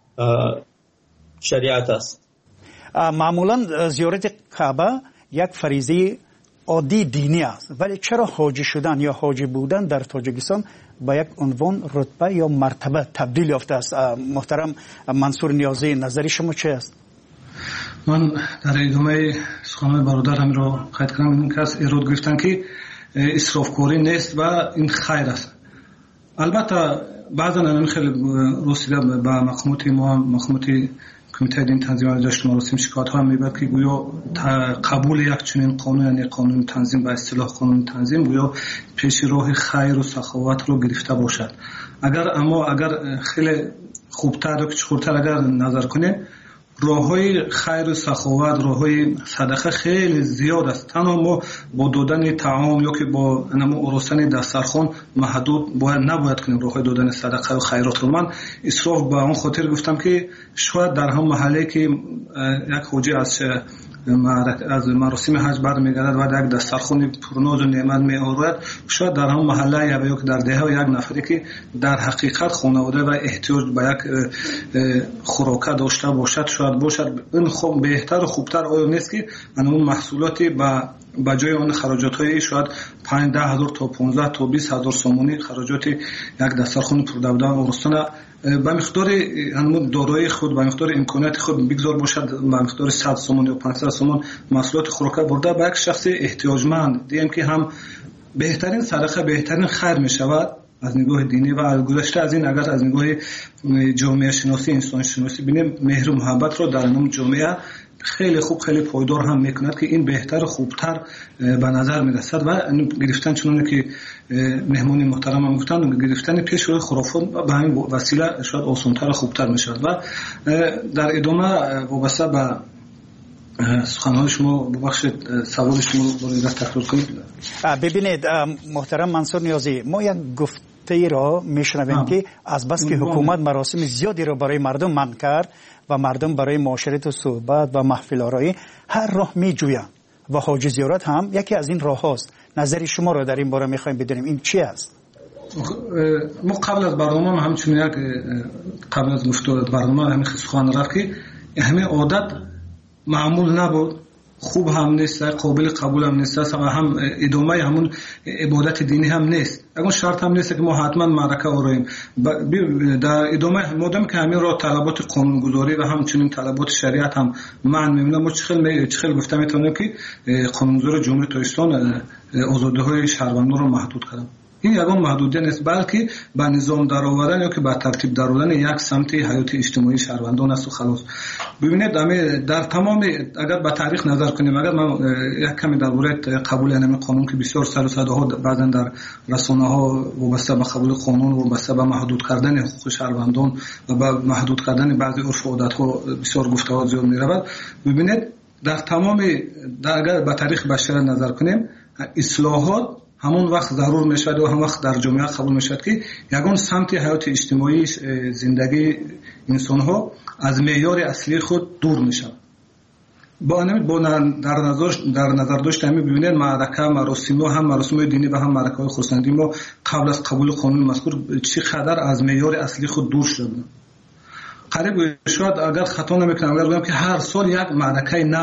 شریعت است. معمولا زیارت کعبه یک فریضه عادی دینی است، ولی چرا حاجی شدن یا حاجی بودن در تاجیکستان با یک عنوان رتبه یا مرتبه تبدیل یافته است؟ محترم منصور نیازی، نظری شما چه است؟ من در ادامه سخنان برادرم را قید کنم، این کس ایراد گرفتن که اسرافکاری نیست و این خیر است. البته بعضا من خیلی رسیده به مقامات ما، مقامات کمیته دین تنظیم ارزش مراسم شکایت ها میبرد که گویا قبول یک چنین قانون، یعنی قانون تنظیم به اصطلاح قانون تنظیم، گویا پیش راه خیر و سخاوت رو گرفته باشد. اگر اما اگر خیلی خوبتر و کچخورتر اگر نظر کنیم، راههای خیر و سخاوت، راههای صدقه خیلی زیاد است. تنها ما با دادن طعام یا که با ارسطن دسترخوان محدود باید نباید کنیم راههای دادن صدقه و خیرات رو. من اسراف به اون خاطر گفتم که شاید در هم محله که یک حاجی از از مراسم حج برمیگردد و یک دسترخوان پرناز و نعمت میآورد، شاید در هم محله یا یک در دهه و یک نفری که در حقیقت خانواده و احتیاج به یک خوراک داشته باشد شاید باشد. این خوب بهتر و خوبتر آیا نیست که اون محصولاتی با با جای اون خراجات های شاید پنج ده هزار تا پانزده تا بیست هزار سومونی خراجات یک دسترخوان پردابدن ارسطن به مقدار همون دارایی خود، به مقدار امکانات خود بگذار باشد، به مقدار صد سومون یا پانصد سومون محصولات خوراک برده به یک شخص احتیاجمند دیم که هم بهترین صدقه، بهترین خیر می شود از نگاه دینی. و گذشته از این اگر از نگاه جامعه شناسی، انسان شناسی بینیم، مهر و محبت رو در نام جامعه خیلی خوب خیلی پایدار هم میکند که این بهتر و خوبتر به نظر میرسد. و گرفتن چنونه که مهمون محترم هم گفتن، گرفتن پیش روی خرافات به همین وسیله شاید آسانتر و خوبتر میشد. و در ادامه وابسته به سخنهای شما ببخشید سوال شما رو باید تکرار کنید. ببینید محترم منصور نیازی، ما یک گفته را میشنویم که از بس که حکومت مراسم زیادی را برای مردم منع کرد و مردم برای معاشرت و صحبت و محفل آرایی هر راه می جویند و حاج زیارت هم یکی از این راه هاست. نظر شما را در این باره میخوایم بدونیم، این چی است؟ ما قبل از برنامه همچنین یک قبل از گفتار برنامه همین سخن رفت که همه عادت معمول نبود، خوب هم نیست، قابل قبول هم نیست و هم ادامه همون عبادت دینی هم نیست. اگر شرط هم نیست که ما حتما معرکه آراییم. در ادامه مادام که همین را طلبات قانونگذاری و همچنین طلبات شریعت هم معنی می‌بینیم، ما چخیل چخیل گفته میتونیم که قانونگذار جمهوری تاجیکستان آزادی‌های شهروندان رو محدود کردن. این یگان محدودیت نیست، بلکه به نظام درآوردن یا که به ترتیب درآوردن یک سمت حیات اجتماعی شهروندان است و خلاص. ببینید در تمام اگر به تاریخ نظر کنیم، اگر من یک کمی درباره قبول این قانون که بسیار سر و صداها بعضا در رسانه‌ها وابسته به قبول قانون و وابسته به محدود کردن حقوق شهروندان و به محدود کردن بعضی عرف و عادت‌ها بسیار گفته‌ها زیاد می‌رود. ببینید در تمام در اگر به تاریخ بشر نظر کنیم، اصلاحات همون وقت ضرور میشد و هم وقت در جامعه قبول میشد که یگان سمت حیات اجتماعی زندگی انسان ها از معیار اصلی خود دور میشد. با همین با در نظر در نظر داشت همین ببینید معرکه مراسم هم مراسم دینی و هم معرکه خرسندی ما قبل از قبول قانون مذکور چقدر از معیار اصلی خود دور شد. قریب شاید اگر خطا نمیکنم اگر بگم که هر سال یک معرکه نو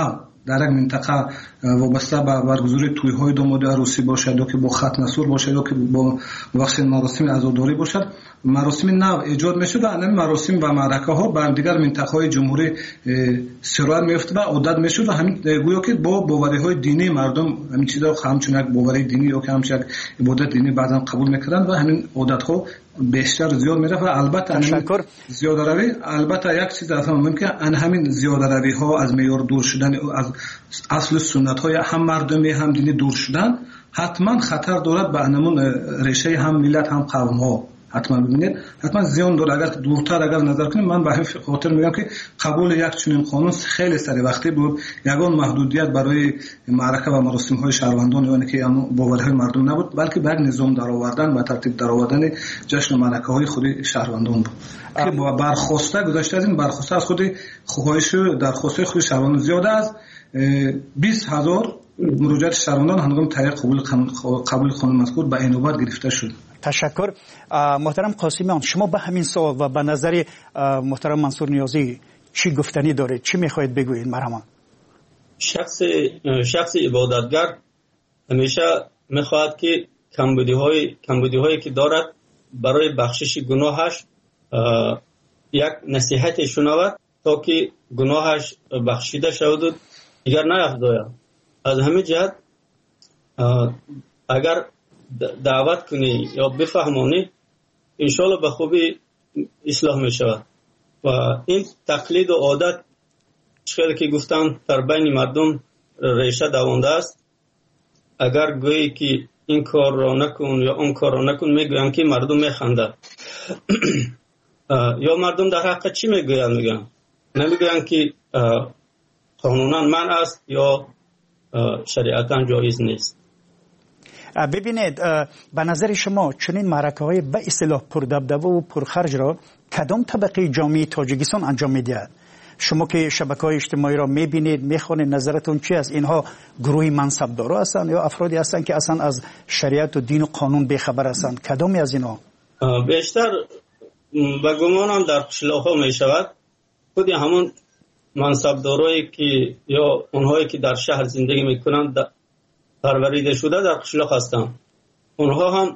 در یک منطقه وابسته به برگزاری توی‌های دامادی عروسی باشد یا که با ختم سور باشد یا که با بخش مراسم عزاداری باشد، مراسم نو ایجاد میشد و این مراسم و معرکه ها بر دیگر منطقه‌های جمهوری سرایت می‌یافت و عادت میشد و همین گویا که با باوری‌های دینی مردم همین چیزا همچون یک باوری دینی یا که همچون یک عبادت دینی بعضا قبول می‌کردند و همین عادت‌ها بیشتر زیاد میرفت و البته تشکر زیاده روی البته یک چیز اصلا ممکن ان همین زیاده روی ها از معیار دور شدن از اصل سنت های هم مردمی هم دینی دور شدن حتما خطر دارد به انمون ریشه هم ملت هم قوم ها، حتما ببینید حتما زیان داره. اگر دورتر اگر نظر کنیم من به همین خاطر میگم که قبول یک چنین قانون خیلی سری وقتی بود، یگان محدودیت برای معرکه و مراسم های شهروندان یعنی که باورهای مردم نبود، بلکه به نظام درآوردن و ترتیب درآوردن جشن و معرکه های خود شهروندان بود که با برخواسته گذشته از این برخواسته از خود خواهش درخواسته خود شهروندان زیاده از بیست هزار مراجعات شهروندان هنگام تایید قبول قبول قانون مذکور به این نوبت گرفته شد. تشکر. محترم قاسمیان، شما به همین سوال و به نظر محترم منصور نیازی چی گفتنی دارید؟ چی میخواهید بگویید؟ مرحبا. شخص شخص عبادتگر همیشه میخواهد که کمبودی های کمبودی هایی که دارد برای بخشش گناهش یک نصیحت شنود تا که گناهش بخشیده شود و دیگر نیفزاید. از همین جهت اگر دعوت کنی یا بفهمانی انشالله به خوبی اصلاح می شود و این تقلید و عادت چقدر که گفتن در بین مردم ریشه دوانده است. اگر گویی که این کار را نکن یا اون کار را نکن میگوین که مردم میخنده یا مردم در حق چی میگوین؟ میگن نمیگوین که قانونا منع است یا شریعتا جایز نیست. ببینید به نظر شما چنین معرکه های به اصطلاح پردبدبه و پرخرج را کدام طبقه جامعه تاجیکستان انجام میدهد؟ شما که شبکه‌های اجتماعی را میبینید میخوانید، نظرتون چی است؟ اینها گروه منصبدارا هستند یا افرادی هستند که اصلا از شریعت و دین و قانون بیخبر هستند؟ کدامی از اینها؟ بیشتر به گمانم در قشلاق‌ها میشود خود همون منصبدارایی که یا اونهایی که در شهر زندگی میکنند پروریده شده در قشلاق هستند. اونها هم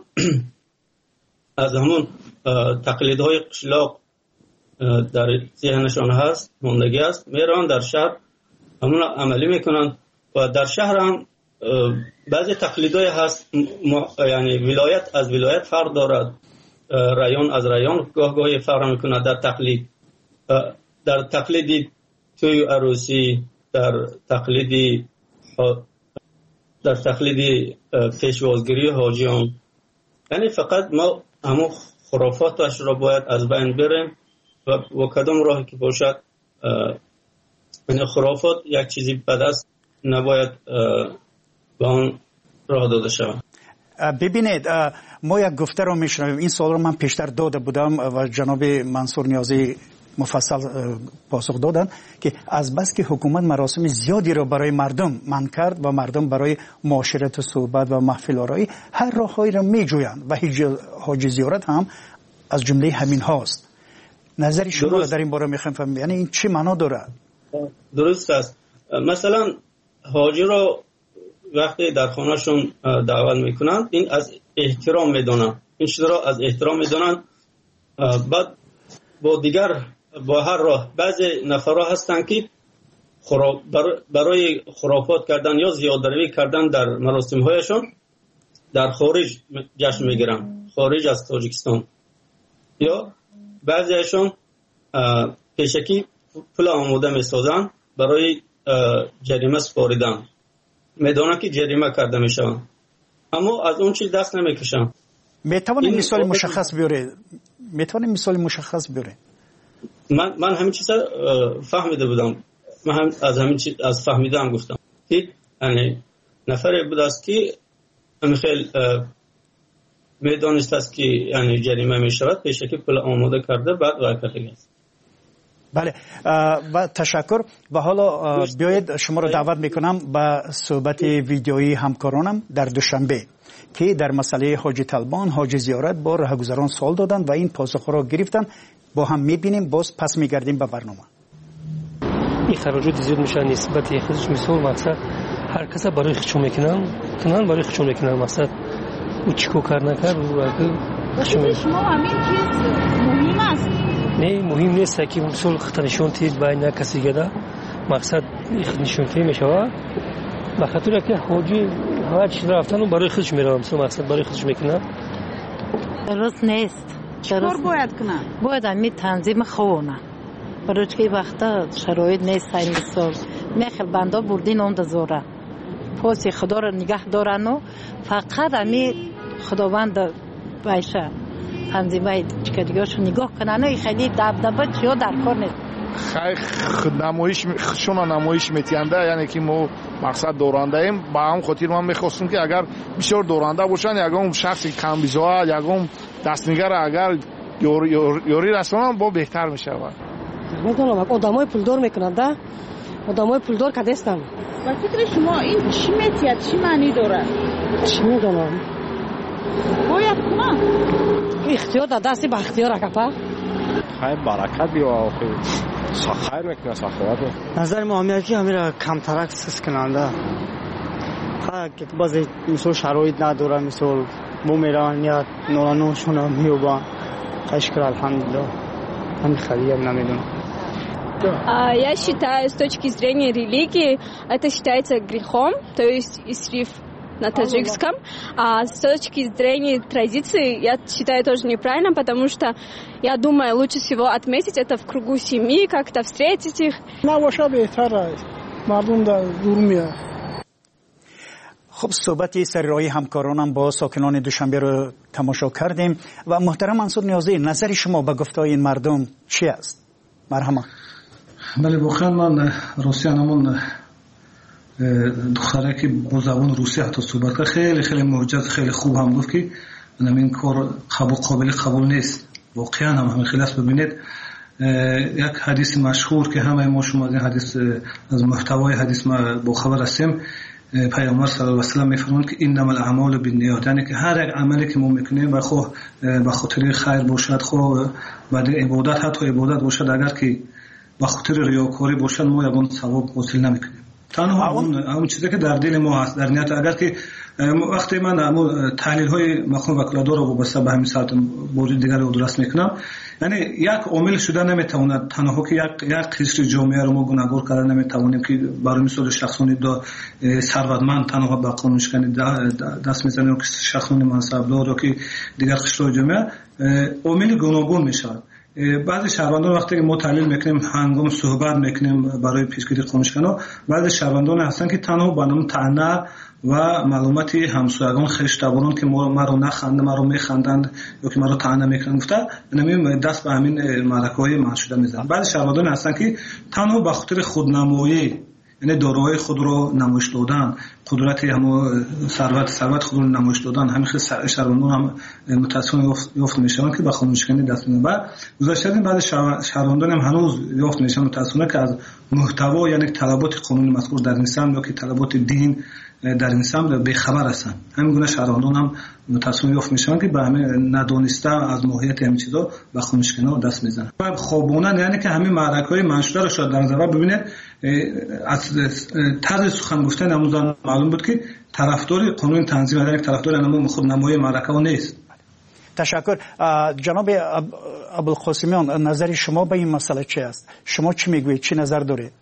از همون تقلیدهای قشلاق در ذهنشان هست ماندگی است، میرن در شهر همون عملی میکنند و در شهر هم بعضی تقلیدهای هست یعنی ولایت از ولایت فرق دارد، رایون از رایون گاه گاهی فرق میکند در تقلید در تقلیدی توی عروسی، در تقلیدی در تقلیدی پیشوازگیری حاجیان. یعنی فقط ما همون خرافاتش را باید از بین بریم و و کدام راهی که باشد این خرافات یک چیزی بد است نباید به آن راه داده شود. ببینید ما یک گفته رو میشنویم، این سوال رو من پیشتر داده بودم و جناب منصور نیازی مفصل پاسخ دادن که از بس که حکومت مراسم زیادی رو برای مردم منع کرد و مردم برای معاشرت و صحبت و محفل آرایی هر راههایی رو میجویند و حاج زیارت هم از جمله همین هاست. نظر شما رو در این باره میخوایم فهمیم، یعنی این چی معنا داره؟ درست است. مثلا حاجی رو وقتی در خانهشون دعوت میکنند این از احترام میدونن، این چیز رو از احترام میدونن. بعد با دیگر با هر راه بعضی نفرها هستند که برای خرافات کردن یا زیادروی کردن در مراسم هایشون در خارج جشن میگیرن، خارج از تاجیکستان، یا بعضیشون پیشکی پول آماده میسازن برای جریمه سپاریدن، میدونن که جریمه کرده میشن اما از اون چیز دست نمیکشن. میتوانید مثال مشخص بیارید؟ میتوانید مثال مشخص بیارید؟ من من همین چیزا فهمیده بودم، من هم از همین چیز از فهمیدم گفتم که یعنی نفری بود است که همین خیلی میدونست است که یعنی جریمه میشود، پیشکی پول آماده کرده بعد وای کرده است. بله و تشکر. و حالا بیایید شما رو دعوت میکنم به صحبت ویدیویی همکارانم در دوشنبه که در مسئله حاج طلبان حاج زیارت با رهگذران سوال دادن و این پاسخ را گرفتن. با هم میبینیم، باز پس میگردیم به برنامه. این خراجات زیاد میشه نسبت خودش. مثال مقصد هر کس برای خودشون میکنن تنان برای خودشون میکنن مقصد او چیکو کار نکرد او اگه واسه شما همین چیز مهم است. نه مهم نیست که مثال خطنشون تیز باید کسی گدا مقصد خطنشون تیز میشه به خاطر که حاجی هر چیز رفتن و برای خودش میرن مثلا مقصد برای خودش میکنن. درست نیست. چطور باید کنن؟ باید همین تنظیم خوونه برای که وقتا شرایط نیست این مثال میخل بنده بردین اون دزوره پاسی خدا را نگه دارن و فقط همین خداوند بایشه تنظیمه چکدیگاش نگاه کنن و خیلی دبدبه چیا در کار نیست. خیلی نمایش شون نمایش میتینده یعنی که ما مقصد دورنده ایم با هم خاطر من میخواستم که اگر بسیار دورنده باشن یکم شخصی کم بیزا یکم دستنگر اگر یوری رسانم با بهتر میشه. میدونم آدمای پولدار میکنند ده آدمای پولدار که دستن. و فکر شما این چی میتید چی معنی داره؟ چی میدونم باید کنم اختیار در دستی با اختیار اکپا خیر برکت بیو آخی خیر میکنه سخیرات. نظر ما همیشه که همین را کمترک سس کننده که بعضی مثل شرایط نداره مثل بو میرن یا نورانوشون هم میوبان اشکر الحمدلله هم خیلی نمیدونم. Я считаю, с точки зрения религии, это считается грехом, то есть исриф на таджикском. А с точки зрения традиции, я считаю тоже неправильно, потому что я думаю, лучше всего отметить это в кругу семьи, как-то встретить их. خب صحبت سررایی همکارانم با ساکنان دوشنبه رو تماشا کردیم و محترم منصور نیازی نظر شما به گفتهای این مردم چی است؟ مرحبا. بله بخیر من روسیه نمون دختره که با زبان روسی حتی صحبت کرد خیلی خیلی معجز خیلی خوب هم گفت که این کار قبول قابل قبول نیست واقعا هم همین خلاص ببینید یک حدیث مشهور که همه ما شما از این حدیث از محتوای حدیث ما با خبر هستیم پیامبر صلی الله علیه و سلم میفرمایند که انما الاعمال بالنیات یعنی که هر یک عملی که ما میکنیم به خو به خاطر خیر باشد خو بعد عبادت حتی عبادت باشد اگر که به خاطر ریاکاری باشد ما یگان ثواب حاصل نمیکنیم. تنها اون اون چیزی که در دل ما هست در نیت اگر که وقتی من تحلیل های مفهوم وکالتدار رو وابسته به همین ساعت موضوع دیگر رو درست میکنم یعنی یک عامل شده نمیتواند تنها که یک یک قشر جامعه رو ما گناهکار کردن نمیتوانیم که برای مثال شخصانی دا ثروتمند تنها به قانون شکنی دست میزنه که شخصانی منصبدار یا که دیگر قشر جامعه عامل گوناگون میشه. بعضی شهروندان وقتی که ما تحلیل میکنیم هنگام صحبت میکنیم برای پیشگیری قانونشکنان بعضی شهروندان هستن که تنها با نام طعنه و معلوماتی همسایگان خشتباران که ما ما رو نخنده ما رو میخندند یا که ما رو طعنه میکنن گفته نمیم دست به همین معرکه‌های منشوده میزنن. بعضی شهروندان هستن که تنها به خاطر خودنمایی یعنی دارایی خود رو نمایش دادن قدرت هم ثروت ثروت خود رو نمایش دادن همین شهروندان هم متأسفانه یافت میشن که به قانونشکنی دست میدن و گذشته بعد شهروندان هم هنوز یافت میشن متأسفانه که از محتوا یعنی طلبات قانون مذکور در انسان یا که طلبات دین در انسان به خبر هستن. همین گونه شهروندان هم متأسفانه یافت میشن که به همین ندانسته از ماهیت همین چیزا به قانونشکنی دست میزنن. و خوابونن یعنی که همین معرکه‌های منشوده رو شاید در نظر ببینید از طرز سخن گفتن نمودن معلوم بود که طرفدار قانون تنظیم یک طرفدار نمو خود نمای معرکه نیست. تشکر. جناب ابوالقاسمیان نظر شما به این مسئله چی است؟ شما چی میگویید؟ چی نظر دارید؟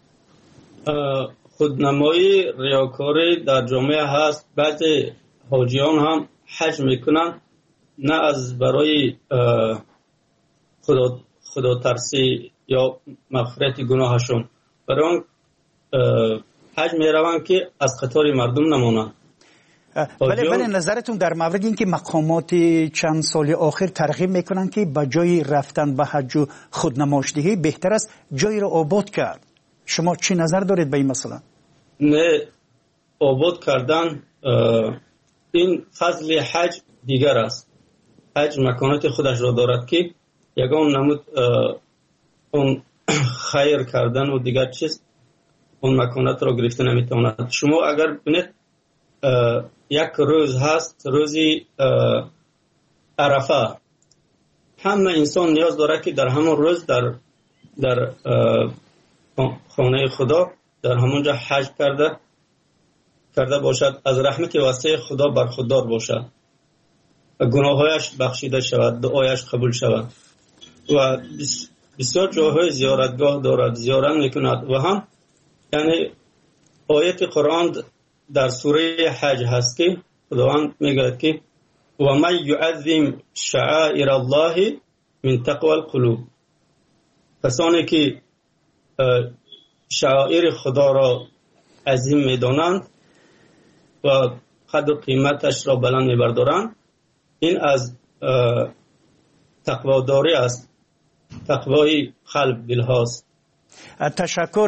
خودنمایی ریاکاری در جامعه هست. بعضی حاجیان هم حج میکنن نه از برای خدا خدا ترسی یا مغفرت گناهشون برای اون حج میروند که از خطر مردم نمونن. ولی ولی نظرتون در مورد این که مقامات چند سال آخر ترغیب میکنن که با جای رفتن به حج و خودنمایشدهی بهتر است جایی رو آباد کرد، شما چی نظر دارید به این مسئله؟ نه آباد کردن این فضل حج دیگر است. حج مکانات خودش را دارد که یگان نمود اون خیر کردن و دیگر چیز اون مکانات را گرفته نمیتواند. شما اگر ببینید یک روز هست روزی عرفه، همه انسان نیاز داره که در همون روز در در خانه خدا در همونجا حج کرده کرده باشد، از رحمت واسع خدا برخوردار باشد و گناهایش بخشیده شود، دعایش قبول شود و بسیار جاهای زیارتگاه دارد، زیارت میکند. و هم یعنی آیت قرآن در سوره حج هست که خداوند میگوید که و من یعظم شعائر الله من تقوی القلوب، کسانی که شعائر خدا را عظیم میدانند و قدر و قیمتش را بلند میبردارند، این از تقواداری است، تقوای قلب دل هاست. تشکر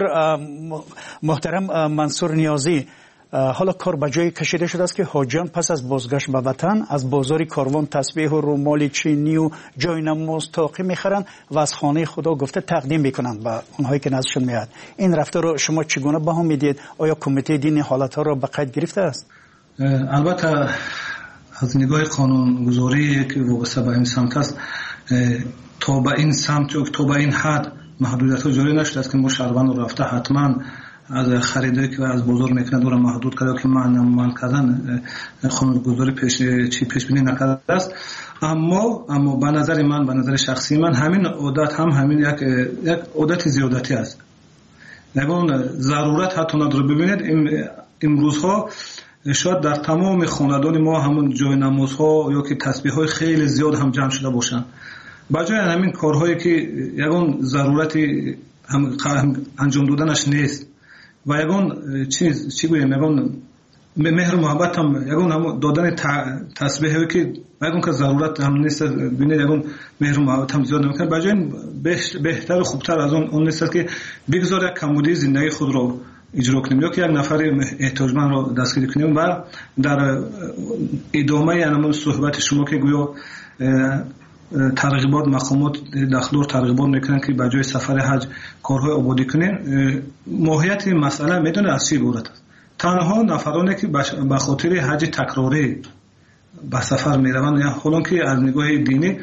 محترم منصور نیازی. حالا کار به جایی کشیده شده است که حاجیان پس از بازگشت به وطن از بازار کاروان تسبیح و رومال چینی و جای نماز تاقی میخرند و از خانه خدا گفته تقدیم میکنند به اونهایی که نزدشون میاد. این رفتار رو شما چگونه بها میدید؟ آیا کمیته دین حالت ها را به قید گرفته است؟ البته از نگاه قانونگذاری که وابسته به این سمت است، تا به این سمت و تا به این حد محدودیت ها جاری نشده است که ما شهروند رو رفته حتما از خریدایی که از بازار میکنند را محدود کرده که معنی من کردن قانونگذاری پیش چی پیش بینی نکرده است. اما اما به نظر من، به نظر شخصی من، همین عادت هم همین یک یک عادت زیادتی است. نگون ضرورت حتی نداره. ببینید امروزها شاید در تمام خاندان ما همون جای نمازها یا که تسبیح های خیلی زیاد هم جمع شده باشن، بجای همین کارهایی که یگان ضرورتی هم انجام دادنش نیست و یگان چیز چی گویم یگان مهر و محبت هم یگان هم دادن تسبیح هایی که یگان که ضرورت هم نیست، ببینید یگان مهر و محبت هم زیاد نمیکنه. بجای بهتر و خوبتر از اون اون نیست که بگذار یک کمبودی زندگی خود رو اجرا کنیم یا که یک نفر احتیاجمند رو دستگیر کنیم. و در ادامه یعنی صحبت شما که گویا ترغیبات مقامات داخلور ترغیبات میکنن که به جای سفر حج کارهای آبادی کنین، ماهیت مسئله میدونه از چی عبارت است. تنها نفرانی که به خاطر حج تکراری به سفر میروند یا حالا که از نگاه دینی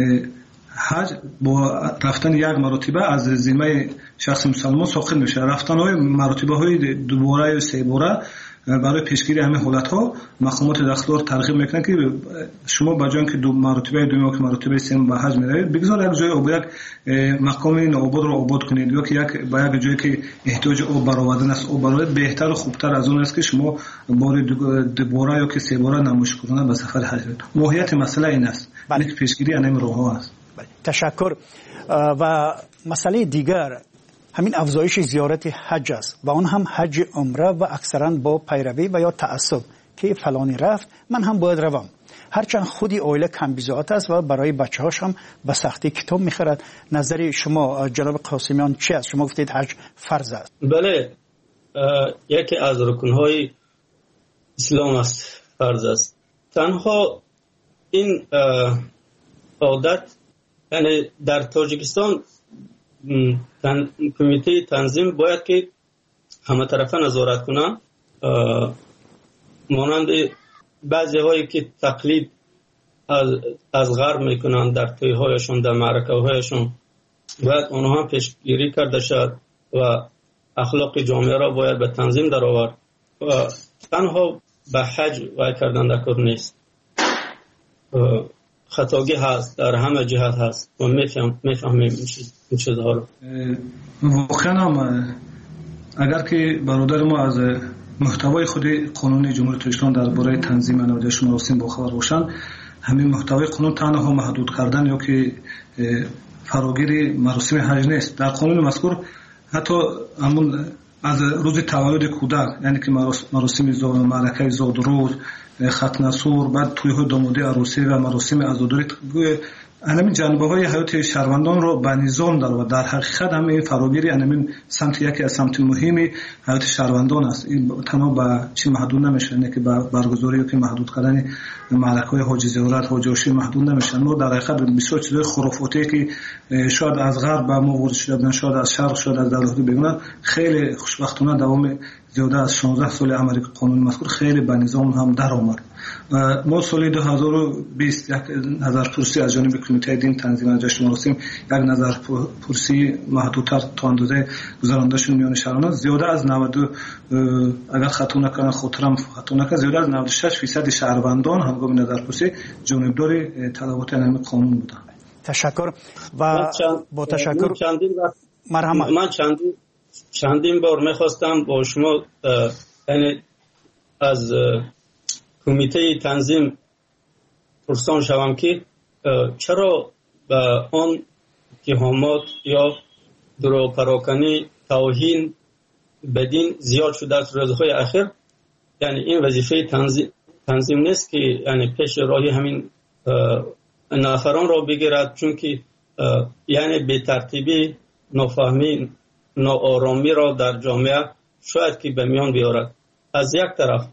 حج با رفتن یک مرتبه از ذمه شخص مسلمان ساقط میشه، رفتن های مرتبه های دوباره و سه باره برای پیشگیری همه حالت ها مقامات داخلور ترغیب میکنن که شما به جای اینکه دو مرتبه دوم که مرتبه سوم به حج میروید، بگذار یک جای آب یک مقام نوآباد رو آباد کنید یا که یک با یک جایی که احتیاج آب برآوردن است آب برآورید، بهتر و خوبتر از اون است که شما بار دوباره یا که سه باره نمایش کنید به سفر حج. ماهیت مسئله این است، یک پیشگیری همین راه ها است. تشکر. و مسئله دیگر همین افزایش زیارت حج است و اون هم حج عمره و اکثرا با پیروی و یا تعصب که فلانی رفت من هم باید روم، هرچند خودی اویله کم بیزات است و برای بچه هاش هم به سختی کتاب میخرد. نظر شما جناب قاسمیان چی است؟ شما گفتید حج فرض است. بله، یکی از رکنهای اسلام است، فرض است. تنها این عادت یعنی در تاجیکستان تن، کمیته تنظیم باید که همه طرفه نظارت کنن، مانند بعضی هایی که تقلید از, از غرب میکنن در توی هایشون، در معرکه هایشون، باید اونها هم پیشگیری کرده شد و اخلاق جامعه را باید به تنظیم در آورد و تنها به حج وای کردن در کار نیست. خطاگی هست، در همه جهت هست و میفهمیم این چیزها رو. واقعا هم اگر که برادر ما از محتوای خود قانون جمهوری تاجیکستان درباره تنظیم نمایش مراسم باخبر باشند، همین محتوای قانون تنها محدود کردن یا که فراگیر مراسم حج نیست. در قانون مذکور حتی همون از روز تولد کودک، یعنی که مراسم زاد معرکه زاد روز، ختنه سور، بعد توی‌های دامادی عروسی و مراسم عزاداری، همین جنبه‌های حیات شهروندان رو به نظام در و در حقیقت همین فراگیری همین سمت یکی از سمت مهمی حیات شهروندان است. این تنها به چی محدود نمیشه، نه که به برگزاری که محدود کردن معرکه‌های حاج زیارت حاج عاشی محدود نمیشه. ما در حقیقت بسیار چیزای خرافاتی که شاید از غرب به ما وارد شده بودن، شاید از شرق، شاید از دولت بگن، خیلی خوشبختانه دوام زیاده از شانزده سال عملی قانون مذکور خیلی به نظام هم در آمد. ما سال دو هزار و بیست یک نظرپرسی از جانب کمیته دین تنظیم جشن مراسم، یک نظرپرسی محدودتر تا اندازه گذرانده شد میان شهران، زیاده از نود اگر خطا نکنم خاطرم خطا نکنم زیاده از نود و شش درصد شهروندان هنگام نظرپرسی جانبدار طلبات این قانون بودند. تشکر و با تشکر مرحمت. من چندین چندین بار میخواستم با شما یعنی از کمیته تنظیم پرسان شوم که چرا به آن اتهامات یا درو پراکنی توهین بدین زیاد شده از روزهای اخیر. یعنی این وظیفه تنظیم تنظیم نیست که یعنی پیش راهی همین نفران را بگیرد، چون که یعنی به ترتیبی نافهمی ناآرامی را در جامعه شاید که به میان بیارد. از یک طرف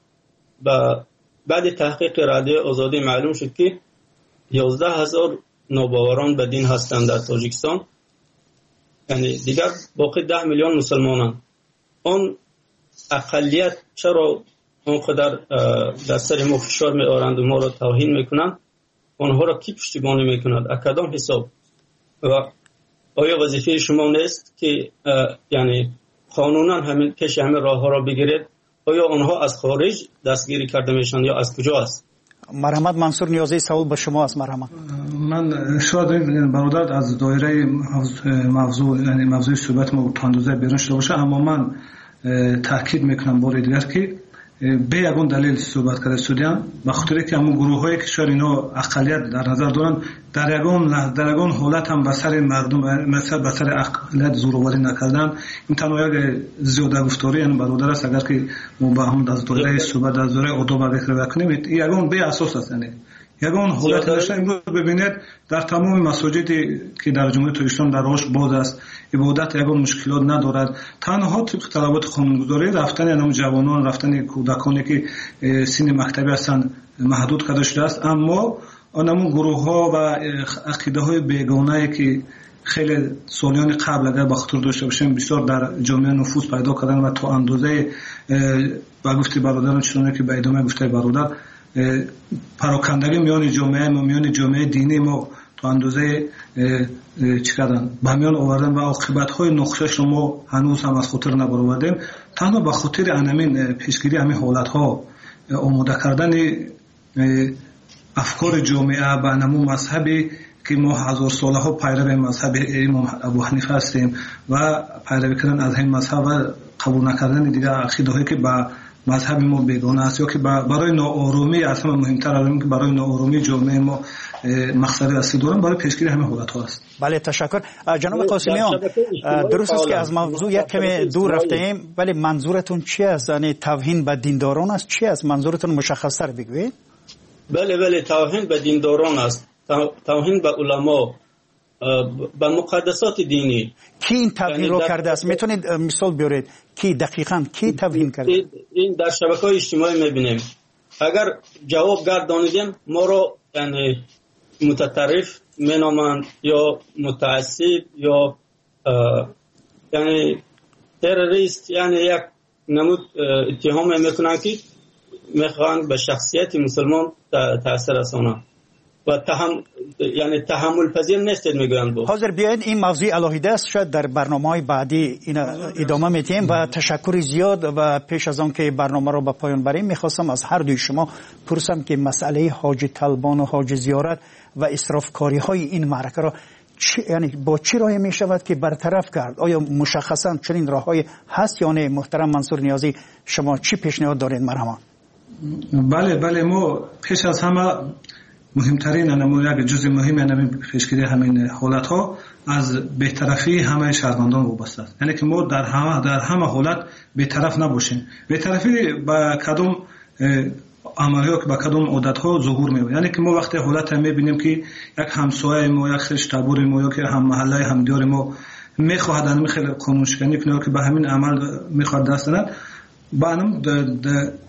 بعد تحقیق رادیو آزادی معلوم شد که یازده هزار ناباوران به دین هستند در تاجیکستان، یعنی دیگر باقی ده میلیون مسلمانند. آن اقلیت چرا اونقدر در سر ما فشار می آورند و ما را توهین میکنند؟ آنها را کی پشتیبانی میکند؟ اکدام حساب؟ و آیا وظیفه شما نیست که یعنی قانونا همین پیش همین راه ها را بگیرید؟ آیا آنها از خارج دستگیری کرده میشن یا از کجا است؟ مرحمت منصور نیازی سوال به شما است. مرحمت. من شاید برادر از دایره موضوع یعنی موضوع صحبت ما تاندوزه بیرون شده باشه، اما من تاکید میکنم بار دیگر که به یگان دلیل صحبت کرده شدیم، به خاطر که همون گروه هایی که شاید اینا اقلیت در نظر دارن در یگان در یگان حالت هم به سر مردم مثلا به سر اقلیت زورواری نکردن. این تنها یک زیاده گفتاری یعنی برادر است. اگر که ما با هم از دوره صحبت از دوره آداب ذکر بکنیم یگان به اساس است، یعنی یگان حالت داشته. امروز ببینید در تمام مساجدی که در جمهوری تاجیکستان در روش باز است، عبادت یگان مشکلات ندارد. تنها طبق طلبات قانونگذاری رفتن یعنی جوانان رفتن کودکانی که سن مکتبی هستند محدود کرده شده است، اما آنمون گروه ها و عقیده های بیگانه که خیلی سالیان قبل اگر به خاطر داشته باشیم بسیار در جامعه نفوذ پیدا کردن و تا اندازه با گفته برادران چونه که به ادامه گفته برادر پراکندگی میان جامعه ما میان جامعه دینی ما تا اندازه چی کردن به میان آوردن و عاقبت های نقشش رو ما هنوز هم از خاطر نبرآوردیم. تنها به خاطر همین پیشگیری همین حالت ها آماده کردن افکار جامعه به نمو مذهبی که ما هزار ساله ها پیرو مذهب امام ابو حنیفه هستیم و پیروی کردن از این مذهب و قبول نکردن دیگر عقیده هایی که به مذهب ما بیگانه است یا که برای ناآرامی از همه مهمتر است که برای ناآرامی جامعه ما مقصد اصلی دارن برای پیشگیری همه حالت ها است. بله تشکر. جناب قاسمیان درست است که از موضوع یک کمی دور رفتیم، ولی منظورتون چی است؟ یعنی توهین به دینداران است؟ چی است منظورتون؟ مشخص‌تر بگویید. بله بله توهین به دینداران است، توهین به علما، به مقدسات دینی. کی این توهین رو کرده است؟ میتونید مثال بیارید کی دقیقاً کی توهین کرده؟ این در شبکه‌های اجتماعی میبینیم. اگر جواب گردانیدیم ما رو یعنی متطرف مینامند یا متعصب یا یعنی تروریست، یعنی یک نمود اتهام میکنند که میخوان به شخصیت مسلمان تاثیر رسانند و تهم یعنی تحمل پذیر نیستید میگویند. بود حاضر بیاید این موضوع علاهیده است، شاید در برنامه‌های بعدی این ادامه میدیم. و تشکر زیاد و پیش از آن که برنامه رو به پایان بریم میخواستم از هر دوی شما پرسم که مسئله حاج طلبان و حاج زیارت و اسرافکاری های این معرکه را چی، یعنی با چی راهی می شود که برطرف کرد؟ آیا مشخصا چنین راههایی هست یا نه؟ محترم منصور نیازی شما چی پیشنهاد دارید؟ مرحبا. بله بله ما پیش از همه مهمترین نمونه یک جزء مهم همین پیشگیری همین حالت ها از بی‌طرفی همه شهروندان وابسته است. یعنی که ما در همه در همه حالت بی‌طرف نباشیم. بی‌طرفی با کدوم عملیات با کدوم عادت ها ظهور می‌یابد. یعنی که ما وقتی حالت می‌بینیم که یک همسایه ما یک خشتابور ما یا که هم محله هم دیار ما می‌خواهد ان خیلی قانون شکنی کنه که به همین عمل می‌خواد دست بدن، با انم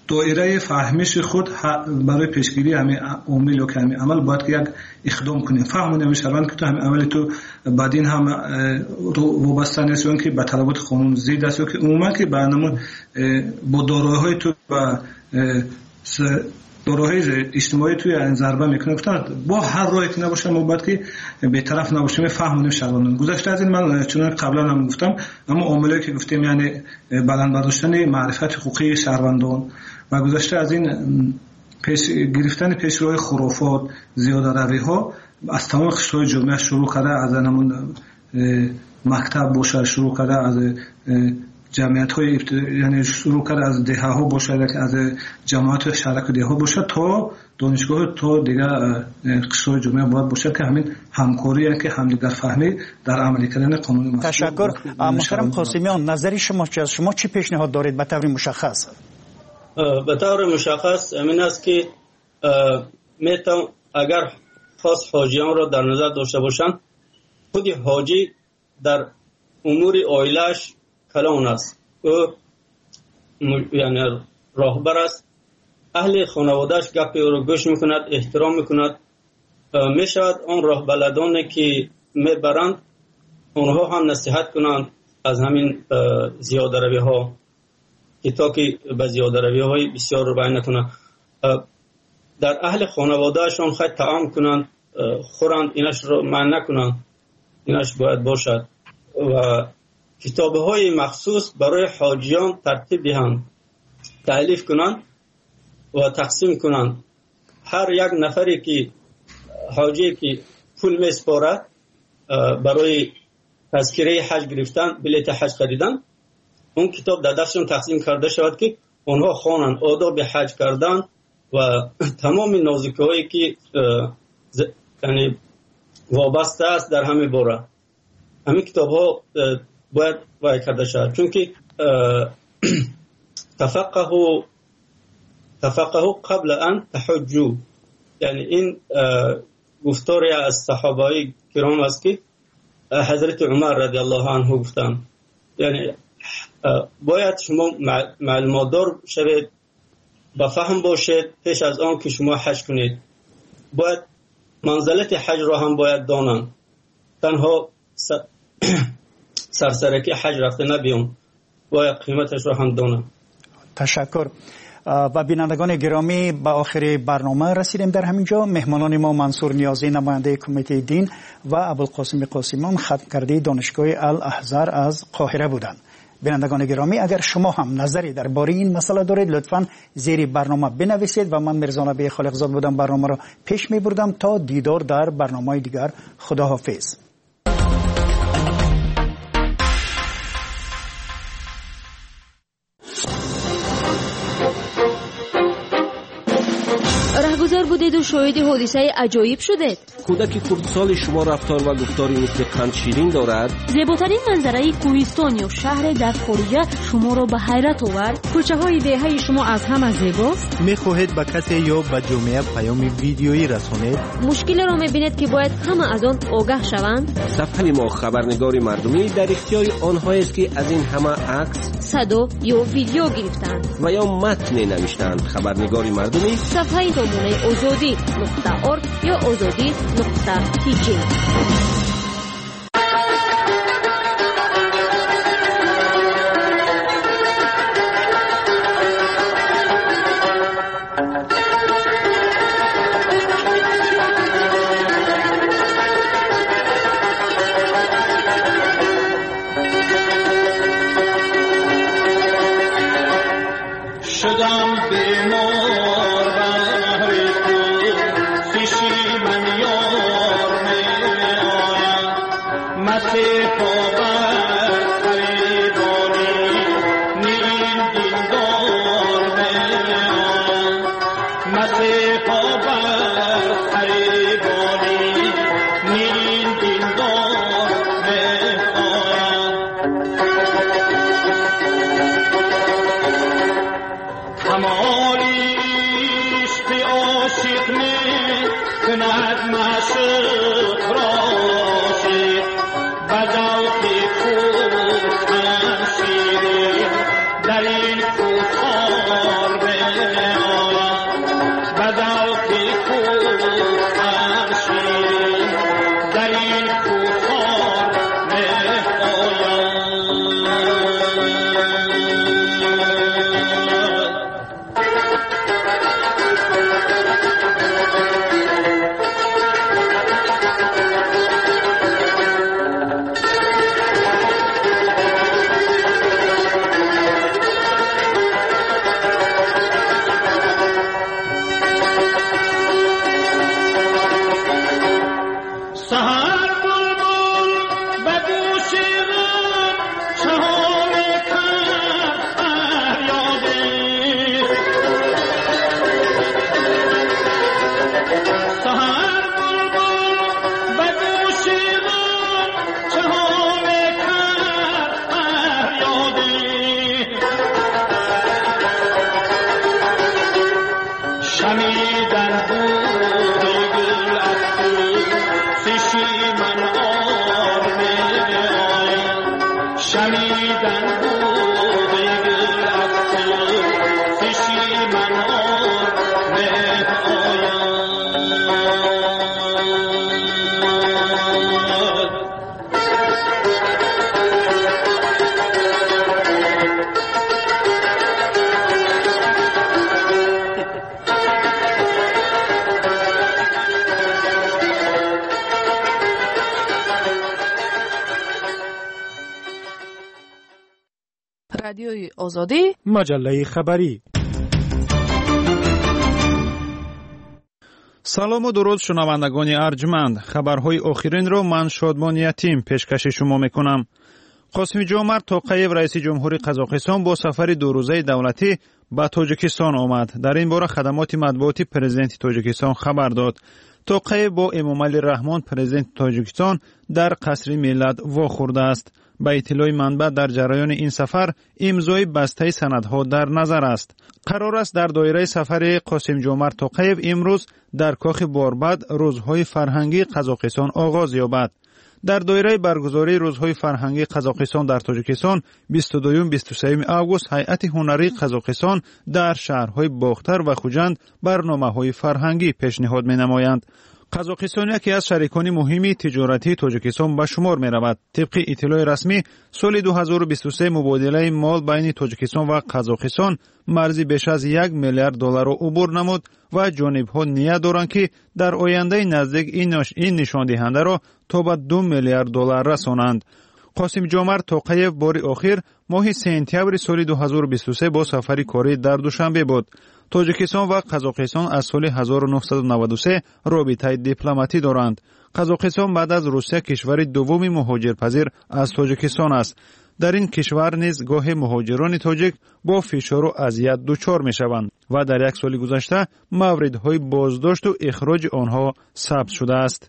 دایره فهمش خود برای پیشگیری همین عامل و همین عمل باید که یک اقدام کنیم. فهمونیم شهروند که تو همین عمل تو بعدین هم وابسته نیست که به طلبات قانون ضد است که عموما که برنامه با دارایی‌های تو و دارایی‌های اجتماعی توی ضربه میکنه گفتن با هر راهی که نباشه ما باید که به طرف نباشیم. فهمونیم شهروندان. گذشته از این من چون قبلا هم گفتم اما عاملی که گفتیم یعنی بلند برداشتن معرفت حقوقی شهروندان و گذشته از این پیش گرفتن پیشروهای خرافات زیاده روی ها از تمام قشرهای جامعه شروع کرده، از همون مکتب باشه شروع کرده، از جمعیت های یعنی شروع کرده از دهه ها باشه، از جماعت شهرک دهه ها باشه تا دانشگاه تا دیگر قشرهای جامعه باید باشه که همین همکاری که همدیگر فهمی در عملی کردن قانون. تشکر. محترم قاسمیان، نظری شما چی است؟ شما چی پیشنهاد دارید به طور مشخص؟ به طور مشخص این است که میتون اگر خاص حاجیان را در نظر داشته باشند، خود حاجی در امور عائله‌اش کلان است، او یعنی راهبر است، اهل خانواده‌اش گپ او را گوش میکند، احترام میکند. میشود آن راه بلدانی که میبرند اونها هم نصیحت کنند از همین زیاده روی ها که تا که به زیاده روی های بسیار رو بیان نکنند. در اهل خانوادهشان خواهد طعام کنند، خورند، اینش رو منع نکنند، اینش باید باشد. و کتاب های مخصوص برای حاجیان ترتیب دهند، تألیف کنند و تقسیم کنند. هر یک نفری که حاجی که پول میسپارد برای تذکره حج گرفتن، بلیط حج خریدن، اون کتاب در دستشون تقسیم کرده شود که اونها خوانند آداب حج کردن و تمام نازکی‌هایی که یعنی وابسته است در همه باره. همین کتاب ها باید وای کرده شود، چون که تفقهوا تفقهوا قبل ان تحجوا، یعنی این گفتاری از صحابه کرام است که حضرت عمر رضی الله عنه گفتند، یعنی باید شما معلومات دار شوید، با فهم باشید پیش از آن که شما حج کنید. باید منزلت حج را هم باید دانند، تنها سرسرکی حج رفته نبیون، باید قیمتش را هم دانند. تشکر. و بینندگان گرامی، به آخر برنامه رسیدیم. در همینجا مهمانان ما منصور نیازی نماینده کمیته دین و ابوالقاسم قاسمیان ختم کرده دانشگاه الاحزار از قاهره بودند. بینندگان گرامی، اگر شما هم نظری درباره این مسئله دارید لطفاً زیر برنامه بنویسید و من مرزا نبی خالقزاد بودم برنامه را پیش می‌بردم. تا دیدار در برنامه دیگر، خداحافظ. رهگذر بودید و شاهد حادثه عجایب شدید. کودک کردسال شما رفتار و گفتاری مثل قند شیرین دارد. زیباترین منظره کوهستان یا شهر در خارجه شما را به حیرت آورد. کوچه های دهه شما از همه زیباست. میخواهید به کسی یا به جامعه پیام ویدیویی رسانید؟ مشکل را میبینید که باید همه از آن آگاه شوند. صفحه ما خبرنگار مردمی در اختیار آنهایی است که از این همه عکس، صدا یا ویدیو گرفتند و یا متن نوشتند. خبرنگار مردمی، صفحه نمونه آزادی نقطه ارگ یا آزادی نقطه پیجی. من یار می آید رادیوی آزادی مجله خبری. سلام و درود شنوندگان ارجمند. خبرهای آخرین رو من شادمان یتیم پیشکش شما میکنم. قاسم جومرت توقییف رئیس جمهوری قزاقستان با سفر دو روزه دولتی به تاجیکستان آمد. در این باره خدمات مطبوعاتی پرزیدنت تاجیکستان خبر داد. توقییف با امامعلی رحمان پرزیدنت تاجیکستان در قصر ملت واخورده است. به اطلاع منبع در جریان این سفر امضای بسته سندها در نظر است. قرار است در دایره سفر قاسم جومرت توقییف امروز در کاخ باربد روزهای فرهنگی قزاقستان آغاز یابد. در دایره برگزاری روزهای فرهنگی قزاقستان در تاجیکستان بیست و دو و بیست و سه آگوست هیئت هنری قزاقستان در شهرهای باختر و خوجند برنامه‌های فرهنگی پیشنهاد می‌نمایند. قزاقستان یکی از شریکان مهمی تجارتی تاجیکستان به شمار می‌رود. طبق اطلاع رسمی سال دو هزار و بیست و سه مبادله مال بین تاجیکستان و قزاقستان مرزی بیش از یک میلیارد دلار را عبور نمود و جانب‌ها نیت دارند که در آینده نزدیک این نشان دهنده را تا به دو میلیارد دلار رسانند. قاسم جومرت توقییف بار آخر ماه سپتامبر سال دو هزار و بیست و سه با سفر کاری در دوشنبه بود. تاجیکستان و قزاقستان از سال هزار و نهصد و نود و سه رابطه دیپلماتی دارند. قزاقستان بعد از روسیه کشور دوم مهاجرپذیر از تاجیکستان است. در این کشور نیز گاه مهاجران تاجیک با فشار و اذیت دچار میشوند و در یک سال گذشته موردهای بازداشت و اخراج آنها ثبت شده است.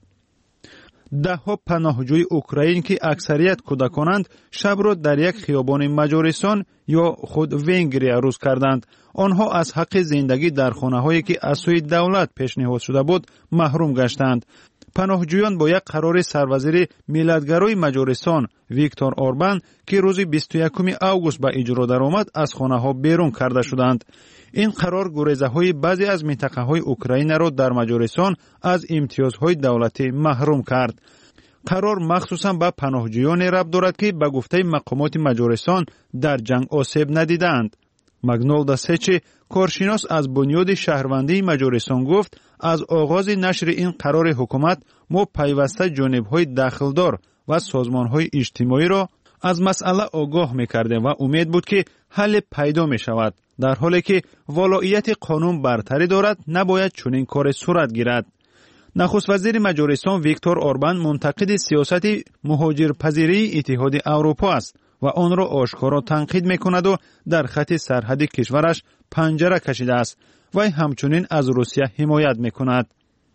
ده ها پناهجوی اوکراین که اکثریت کودکانند شب را در یک خیابان مجارستان یا خود ونگریا روز کردند. آنها از حق زندگی در خانه‌هایی که از سوی دولت پیشنهاد شده بود محروم گشتند. پناهجویان با یک قرار سروزیر ملتگرای مجارستان ویکتور اوربان که روز بیست و یکم آگوست به اجرا درآمد از خانه‌ها بیرون کرده شدند. این قرار گریزه‌های بعضی از منطقه‌های اوکراین را در مجارستان از امتیازهای دولتی محروم کرد. قرار مخصوصاً به پناهجویان ربط دارد که به گفته مقامات مجارستان در جنگ آسیب ندیدند. مگنولد سچی کارشناس از بنیاد شهروندی مجارستان گفت از آغاز نشر این قرار حکومت ما پیوسته جانب‌های دخلدار و سازمان‌های اجتماعی را از مسئله آگاه می‌کردیم و امید بود که حل پیدا می‌شود. در حالی که ولایت قانون برتری دارد نباید چنین کار صورت گیرد. نخست وزیر مجارستان ویکتور اوربان منتقد سیاست مهاجرپذیری اتحاد اروپا است و آن را آشکارا تنقید می‌کند و در خط سرحدی کشورش پنجره کشیده است و همچنین از روسیه حمایت می‌کند.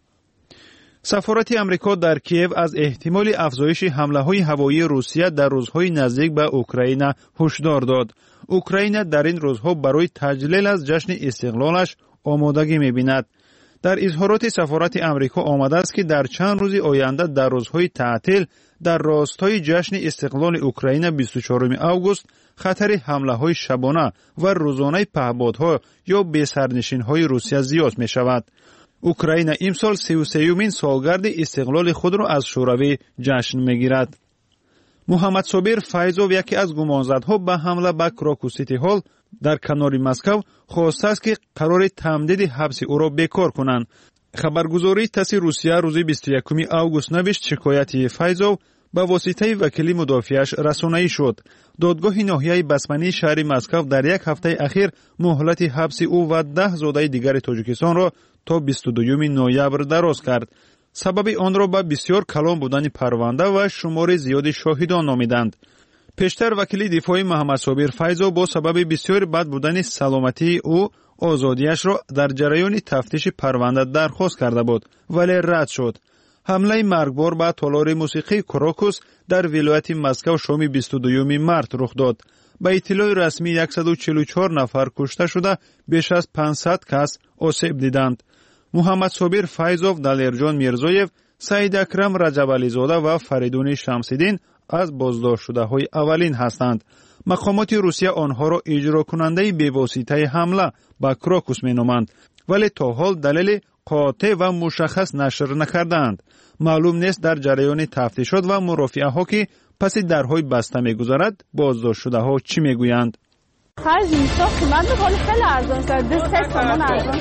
سفارت امریکا در کیف از احتمال افزایش حمله‌های هوایی روسیه در روزهای نزدیک به اوکراین هشدار داد. اوکراین در این روزها برای تجلیل از جشن استقلالش آمادگی می‌بیند. در اظهارات سفارت امریکا آمده است که در چند روز آینده در روزهای تعطیل در راستای جشن استقلال اوکراین بیست و چهارم آگوست خطر حمله‌های شبانه و روزانه پهپادها یا بی‌سرنشین‌های روسیه زیاد می‌شود. اوکراین امسال سی و سومین سالگرد استقلال خود را از شوروی جشن می‌گیرد. محمد صابر فیضов یکی از گمانزدها به حمله به کراکو سیتی هال در کنار مسکو خواسته است که قرار تمدید حبس او را بیکار کنند. خبرگزاری تاس روسیه روز بیست و یکم آگوست نوشت شکایت فیضov به واسطه وکیل مدافعش رسانه‌ای شد. دادگاه ناحیه بسمنی شهر مسکو در یک هفته اخیر مهلت حبس او و ده زاده دیگر تاجیکستان را تا بیست و دوم نوامبر دراز کرد. سبب آن را به بسیار کلان بودن پرونده و شمار زیادی شاهدان نامیدند. پیشتر وکیل دفاعی محمد صابر فیضov با سبب بسیار بد بودن سلامتی او آزادیش را در جریان تفتیش پرونده درخواست کرده بود ولی رد شد. حمله مرگبار به تالار موسیقی کراکوس در ولایت مسکو شام بیست و دوم مارس رخ داد. به اطلاع رسمی صد و چهل و چهار نفر کشته شده بیش از پانصد کس آسیب دیدند. محمد صابر فیضov، دلیرجان میرزایف، سعید اکرم رجبعلیزاده و فریدون شمس‌الدین از بازداشت شده های اولین هستند. مقامات روسیه آنها را اجرا کننده بی‌واسطه حمله به کراکوس مینامند ولی تا حال دلیل قاطع و مشخص نشر نکردند. معلوم نیست در جریان تفتیشات و مرافعه ها که پس درهای بسته میگذارد بازداشت شده ها چی میگویند. خرج میشه قیمت ولی خیلی ارزان شد. دو سه تومن ارزان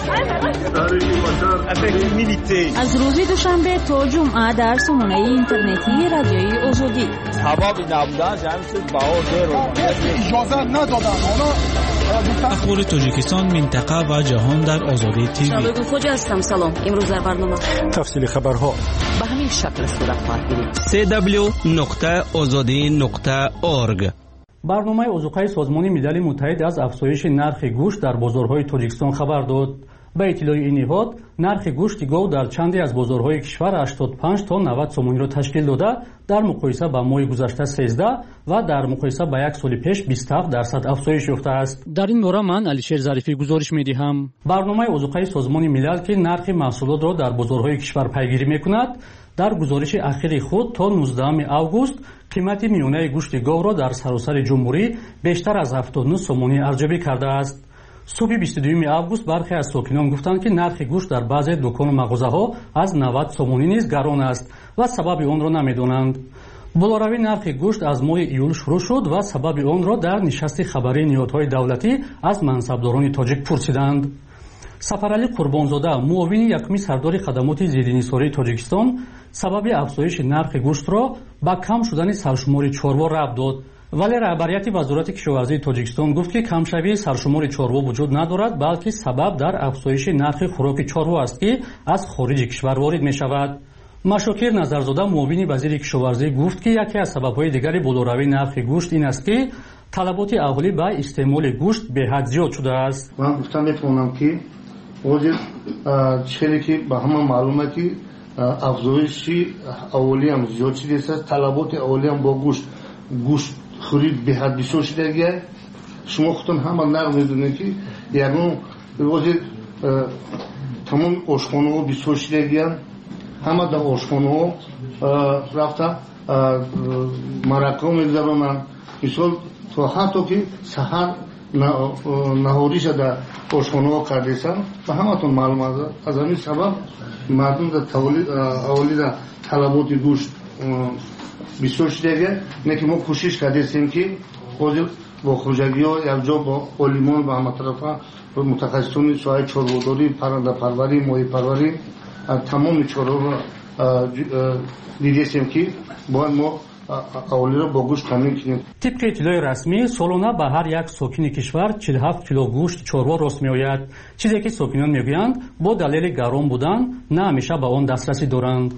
شد. از روز دوشنبه تا جمعه در سامانه اینترنتی رادیوی آزادی. سببی نبودن جمع شد بها زیر اجازه ندادن. اخبار تاجیکستان، منطقه و جهان در آزادی تیوی. شبگو خوجا هستم. سلام. امروز در برنامه تفصیل خبرها به همین شکل صورت خواهد گرفت. سی دبلیو نقطه آزادی نقطه اورگ. برنامه اوزوقای سازمان ملل متحد از افزایش نرخ گوشت در بازارهای تاجیکستان خبر داد. به اطلاع این نهاد، نرخ گوشت گاو در چندی از بازارهای کشور هشتاد و پنج تا نود سومونی را تشکیل داده، در مقایسه با ماه گذشته سیزده و در مقایسه با یک سال پیش بیست و هفت درصد افزایش یافته است. در این باره من علیشیر ظریفی گزارش می‌دهم. برنامه اوزوقای سازمان ملل که نرخ محصولات را در بازارهای کشور پیگیری می‌کند، در گزارش اخیر خود تا نوزدهم آگوست قیمت میانه گوشت گاو را در سراسر جمهوری بیشتر از هفتاد و نه سومونی ارزیابی کرده است. صبح بیست و دوم آگوست برخی از ساکنان گفتند که نرخ گوشت در بعضی دکان و مغازه‌ها از نود سومونی نیز گران است و سبب آن را نمی‌دانند. بالاروی نرخ گوشت از ماه ایول شروع شد و سبب آن را در نشست خبری نهادهای دولتی از منصبداران تاجیک پرسیدند. سفرعلی قربانزاده، معاون یکمی سردار خدمات ضدانحصاری تاجیکستان، سبب افزایش نرخ گوشت را با کم شدن سرشمار چاروا ربط داد، ولی رهبریت وزارت کشاورزی تاجیکستان گفت که کمشوی سرشمار چاروا وجود ندارد، بلکه سبب در افزایش نرخ خوراک چاروا است که از خارج کشور وارد می شود. مشاکر نظرزاده، معاون وزیر کشاورزی، گفت که یکی از سبب‌های دیگری بالاروی نرخ گوشت این است که طلبات اهالی به استعمال گوشت به حد زیاد شده است. من گفتم میتونم که وجود چیزی که به همه معلومه که افزایش اولی هم زیاد شده است، طلبات اولی هم با گوشت گوشت خرید به حد بسیار شده گیه. شما خودتون همه نرم میدونید که یکون وجود تمام آشخانه ها بسیار شده گیه، همه در آشخانه ها رفته مرکه میگذارونن، مثال تو حتی که سحر نهاری شده آشخانه ها کردیسن و همه تون معلوم است. از همین سبب مردم در اولی در طلبات گوشت بسیار شده نه که ما کوشش کردیم که خود با خوجگی ها یک جا با علیمان و همه طرفا متخصصان سوای چارواداری، پرنده پروری، ماهی پروری تمام چارو دیدیم که باید ما اولی را با گوشت تامین کنیم. طبق اطلاع رسمی سالانه به هر یک ساکن کشور چهل و هفت کیلو گوشت چاروا راست میآید، چیزی که ساکنان میگویند با دلیل گران بودن نه همیشه به آن دسترسی دارند.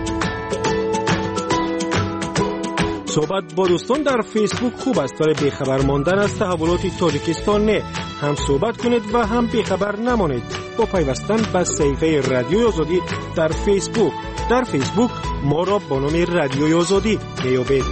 صحبت با دوستان در فیسبوک خوب است، ولی بیخبر ماندن از تحولات تاجیکستان نه. هم صحبت کنید و هم بیخبر نمانید با پیوستن به صفحه رادیوی آزادی در فیسبوک. در فیسبوک ما را با نام رادیوی آزادی میابید.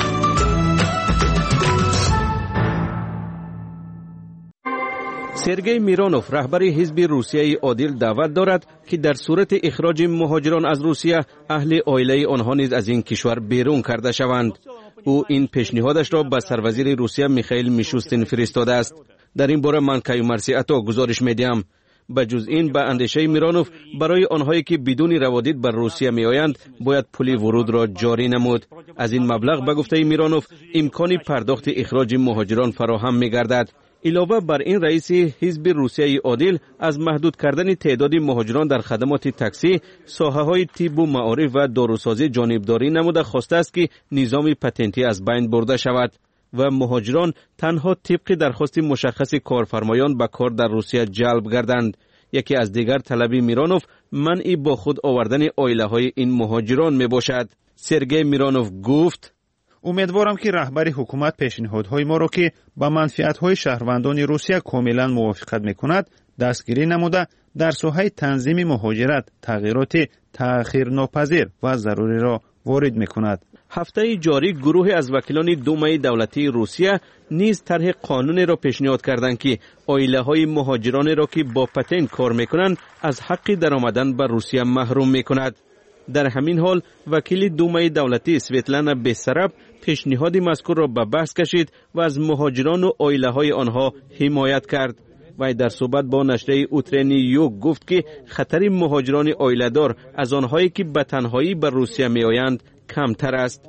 سرگئی میرانوف، رهبر حزب روسیه عادل، دعوت دارد که در صورت اخراج مهاجران از روسیه اهل عائله آنها نیز از این کشور بیرون کرده شوند. او این پیشنهادش را به سروزیر روسیه میخائیل میشوستین فرستاده است. در این باره من کیومرثی عطا گزارش میدیم. به جز این، به اندیشه میرانوف برای آنهایی که بدون روادید بر روسیه میآیند باید پول ورود را جاری نمود. از این مبلغ به گفته میرانوف امکان پرداخت اخراج مهاجران فراهم میگردد. علاوه بر این، رئیس حزب روسیه عادل از محدود کردن تعداد مهاجران در خدمات تاکسی، ساحه‌های طب و معارف و داروسازی جانبداری نموده خواسته است که نظام پتنتی از بین برده شود و مهاجران تنها طبق درخواست مشخص کارفرمایان به کار در روسیه جلب گردند. یکی از دیگر طلب میرانوف منع با خود آوردن عائله‌های این مهاجران می باشد. سرگئی میرانوف گفت: امیدوارم که رهبر حکومت پیشنهادهای ما را که با منفعت‌های شهروندان روسیه کاملا موافقت می‌کند دستگیری نموده در ساحه تنظیم مهاجرت تغییرات تأخیرناپذیر و ضروری را وارد می‌کند. هفته جاری گروه از وکیلان دومای دولتی روسیه نیز طرح قانونی را پیشنهاد کردند که عائله‌های مهاجرانی را که با پتنت کار می‌کنند از حق درآمدن به روسیه محروم می‌کند. در همین حال وکیل دومای دولتی سویتلانا بیسراب پیشنهاد مذکور را به بحث کشید و از مهاجران و عائله‌های آنها حمایت کرد. و در صحبت با نشریه اوترنی یوگ گفت که خطر مهاجران عائله‌دار از آنهایی که به تنهایی به روسیه می‌آیند کمتر است.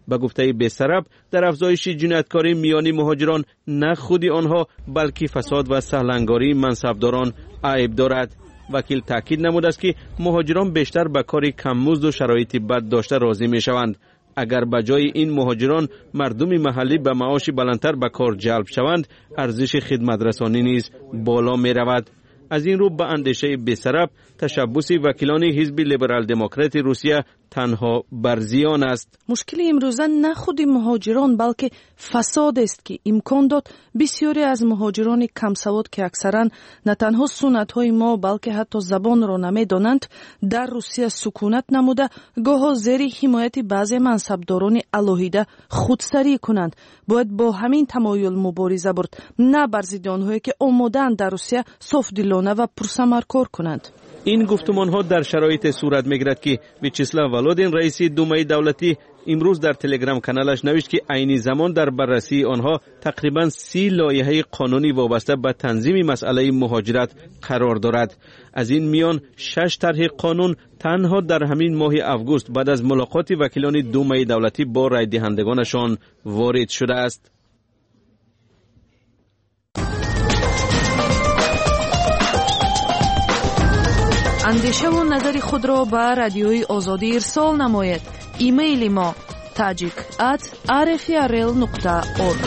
به گفته بی‌سراب در افزایش جنایتکاری میان مهاجران نه خود آنها بلکه فساد و سهلنگاری منصبداران عیب دارد. وکیل تاکید نموده است که مهاجران بیشتر به کار کم‌مزد و شرایط بد داشته راضی می‌شوند. اگر به جای این مهاجران مردم محلی به معاش بلندتر به کار جلب شوند، ارزش خدمترسانی نیز بالا می‌رود. از این رو به اندیشه بی‌سراب تشبث وکیلان حزب لیبرال دموکرات روسیه تنها بر زیان است. مشکل امروزه نه خود مهاجران بلکه فساد است که امکان داد بسیاری از مهاجران کم سواد که اکثرا نه تنها سنت های ما بلکه حتی زبان را نمیدانند در روسیه سکونت نموده گاه زیر حمایت بعضی منصبداران الهیده خودسری کنند. باید با همین تمایل مبارزه برد، نه بر ضد آنهایی که آماده‌اند در روسیه صافدلانه و پرثمر کار کنند. این گفتمان ها در شرایط صورت میگیرد که ویچسلاو ولودین رئیس دومای دولتی امروز در تلگرام کانالش نوشت که عین زمان در بررسی آنها تقریبا سی لایحه قانونی وابسته به تنظیم مسئله مهاجرت قرار دارد. از این میان شش طرح قانون تنها در همین ماه اوگوست بعد از ملاقات وکیلان دومای دولتی با رای دهندگانشان وارد شده است. اندیشه و نظر خود را به رادیوی آزادی ارسال نماید. ایمیل ما تاجیک ات آر اف ار ال نقطه اورگ.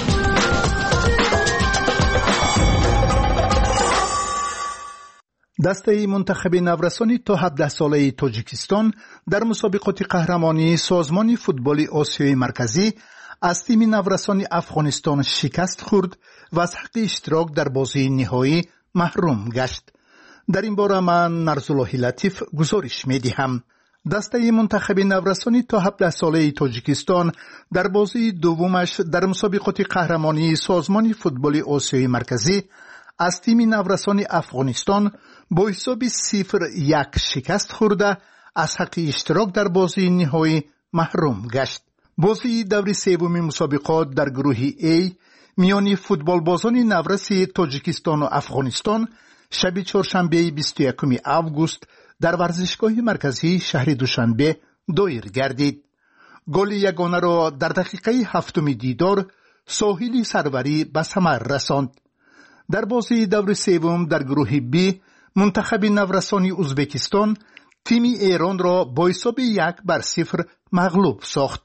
دسته منتخب نورسانی تا هفده ساله تاجیکستان در مسابقات قهرمانی سازمان فوتبال آسیای مرکزی از تیم نورسانی افغانستان شکست خورد و از حق اشتراک در بازی نهایی محروم گشت. در این باره من نرزالله لطیف گزارش می دهم. دسته منتخب نورسانی تا هفده ساله تاجیکستان در بازی دومش در مسابقات قهرمانی سازمان فوتبال آسیای مرکزی از تیم نورسانی افغانستان با حساب صفر یک شکست خورده از حق اشتراک در بازی نهایی محروم گشت. بازی دور سوم مسابقات در گروه A میان فوتبال بازان نورسی تاجیکستان و افغانستان شب چهارشنبه بیست و یکم اوگوست در ورزشگاه مرکزی شهر دوشنبه دایر گردید. گل یگانه را در دقیقه هفتم دیدار ساحل سروری به ثمر رساند. در بازی دور سوم در گروه بی منتخب نورسانی ازبکستان تیم ایران را با حساب یک بر صفر مغلوب ساخت.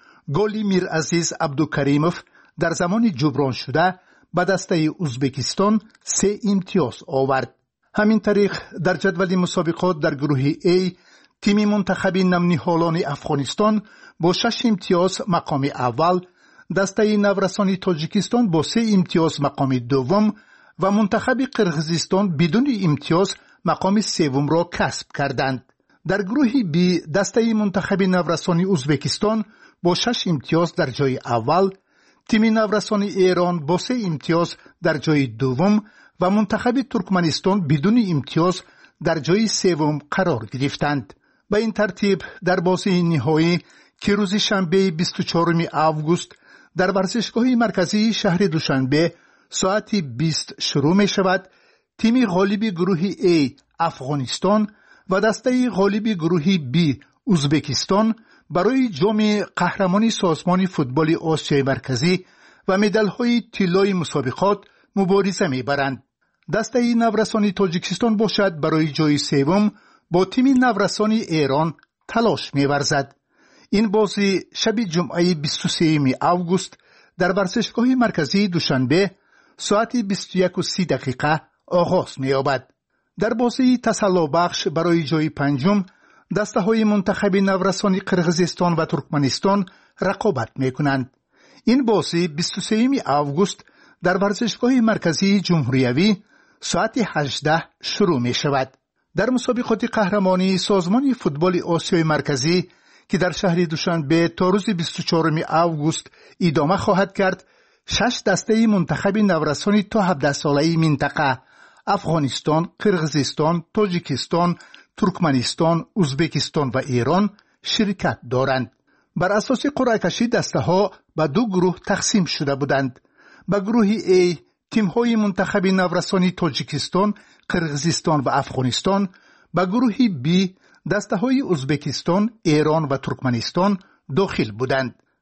گل میرعزیز عبدالکریموف در زمان جبران شده به دسته ازبکستان سه امتیاز آورد. همین طریق در جدول مسابقات در گروه A تیم منتخب نمنهالان افغانستان با شش امتیاز مقام اول، دسته نورسانی تاجیکستان با سه امتیاز مقام دوم و منتخب قرقیزستان بدون امتیاز مقام سوم را کسب کردند. در گروه B دسته منتخب نورسانی ازبکستان با شش امتیاز در جای اول، تیم نورسانی ایران با سه امتیاز در جای دوم و منتخب ترکمنستان بدون امتیاز در جای سوم قرار گرفتند. به این ترتیب در بازی نهایی که روز شنبه بیست و چهارم اوگوست در ورزشگاه مرکزی شهر دوشنبه ساعت بیست شروع می شود، تیم غالب گروه A افغانستان و دسته غالب گروه B ازبکستان برای جام قهرمانی سازمان فوتبال آسیای مرکزی و مدال‌های طلای مسابقات مبارزه می‌برند. دسته نورسانی تاجیکستان باشد برای جای سوم با تیم نورسانی ایران تلاش می‌ورزد. این بازی شب جمعه بیست و سوم اوگوست در ورزشگاه مرکزی دوشنبه ساعت بیست و یک و سی دقیقه آغاز می‌یابد. در بازی تسلی بخش برای جای پنجم دسته های منتخب نورسانی قرقیزستان و ترکمنستان رقابت می کنند. این بازی بیست و سوم اوگوست در ورزشگاه مرکزی جمهوریوی ساعت هجده شروع می شود. در مسابقات قهرمانی سازمان فوتبال آسیای مرکزی که در شهر دوشنبه تا روز بیست و چهارم اوگوست ادامه خواهد کرد، شش دسته منتخب نورسانی تا هفده ساله منطقه افغانستان، قرقیزستان، تاجیکستان، ترکمنستان، ازبکستان و ایران شرکت دارند. بر اساس قرعه کشی دسته ها به دو گروه تقسیم شده بودند. به گروه A تیم های منتخب نورسانی تاجیکستان، قرقیزستان و افغانستان، به گروه B دسته های ازبکستان، ایران و ترکمنستان داخل بودند.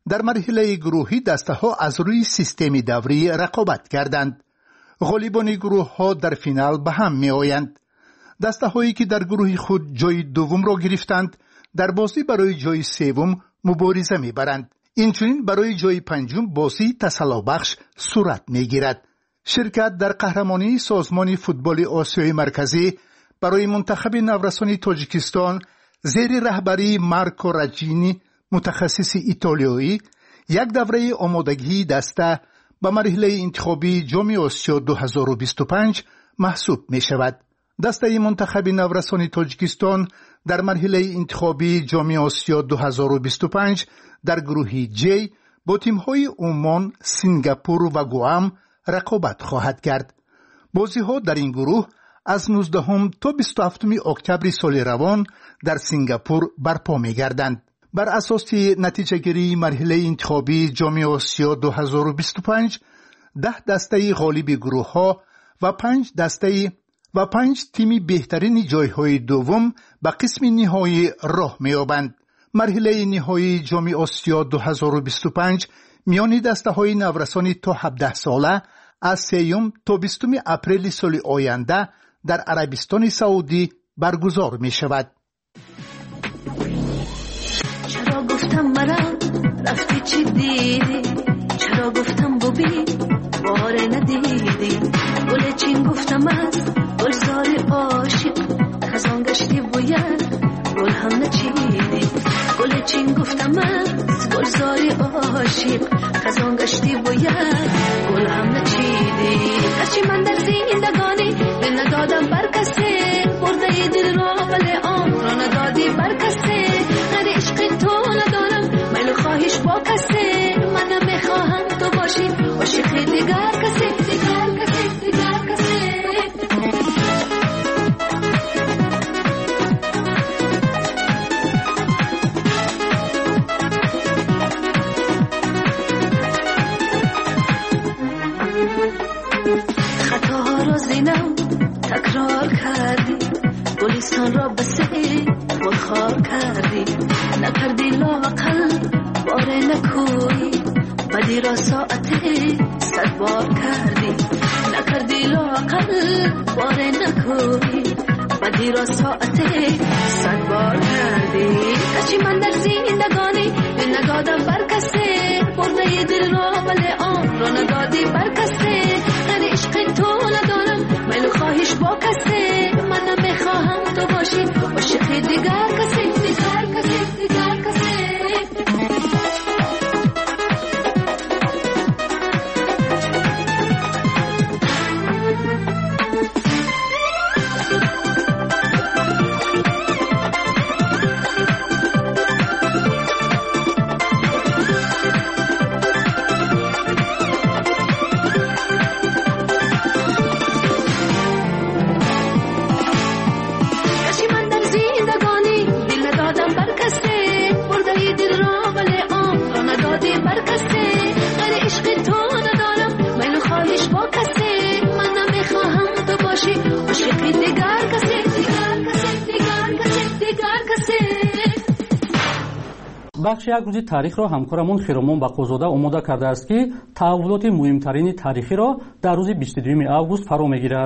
در مرحله گروهی دسته ها از روی سیستم دوری رقابت کردند. غالبان گروه ها در فینال به هم می آیند. دسته هایی که در گروه خود جای دوم را گرفتند در بازی برای جای سوم مبارزه می برند. اینچنین برای جای پنجم بازی تسلا بخش صورت می گیرد. شرکت در قهرمانی سازمان فوتبال آسیای مرکزی برای منتخب نورسان تاجیکستان زیر رهبری مارکو راجینی متخصص ایتالیایی یک دوره آمادگی دسته به مرحله انتخابی جام آسیا دو هزار و بیست و پنج محسوب می شود. دسته منتخب نورسان تاجیکستان در مرحله انتخابی جام آسیا دو هزار و بیست و پنج در گروه جی با تیم‌های عمان، سینگاپور و گوام رقابت خواهد کرد. بازی‌ها در این گروه از نوزدهم تا بیست و هفتم اکتبر سال روان در سینگاپور برپا می‌گردند. بر اساس نتیجه گیری مرحله انتخابی جام آسیا دو هزار و بیست و پنج ده دسته غالب گروه‌ها و پنج دسته و پنج تیم بهترین جایهای دوم به قسم نهایی راه می‌یابند. مرحله نهایی جام آسیا دو هزار و بیست و پنج میان دسته‌های نورسان تا هفده ساله از سوم تا بیستم اپریل سال آینده در عربستان سعودی برگزار می شود. چرا گفتم مرا رفتی چی دیدی؟ چرا گفتم ببین باره ندیدی؟ گل چین گفتم از گلزار عاشق خزان گشتی باید گل هم نچیدی. گل چین گفتم از گلزار عاشق خزان گشتی باید گل هم نچیدی. هرچی من در زندگانی دل ندادم بر کسی برده دل را ولی عمر را ندادی بر کسی. غیر عشق تو ندارم میل خواهش با کسی. من نمیخواهم تو باشی عاشق دیگر کسی دیگر کسی دیگر کسی. خطاها را زینم تکرار کردی گلستان را بسی خودخوار کردی. نکردی لااقل باره نکوی بدی را ساعتی صد بار کردی. نکردی لااقل باره نکوی بدی را ساعتی صد بار کردی. هرچی من در زندگانی دل ندادم بر کسی برده دل را ولی عمر را ندادی بر کسی. غیر عشق تو ندارم میل خواهش با کسی. من نمیخواهم تو باشی عاشق دیگر کسی دیگر کسی دیگر کسی. بخش یک روزی تاریخ را همکارمون خیرامون بقوزاده آماده کرده است که تحولات مهمترین تاریخی را در روز بیست و دوم آگوست فرا میگیرد.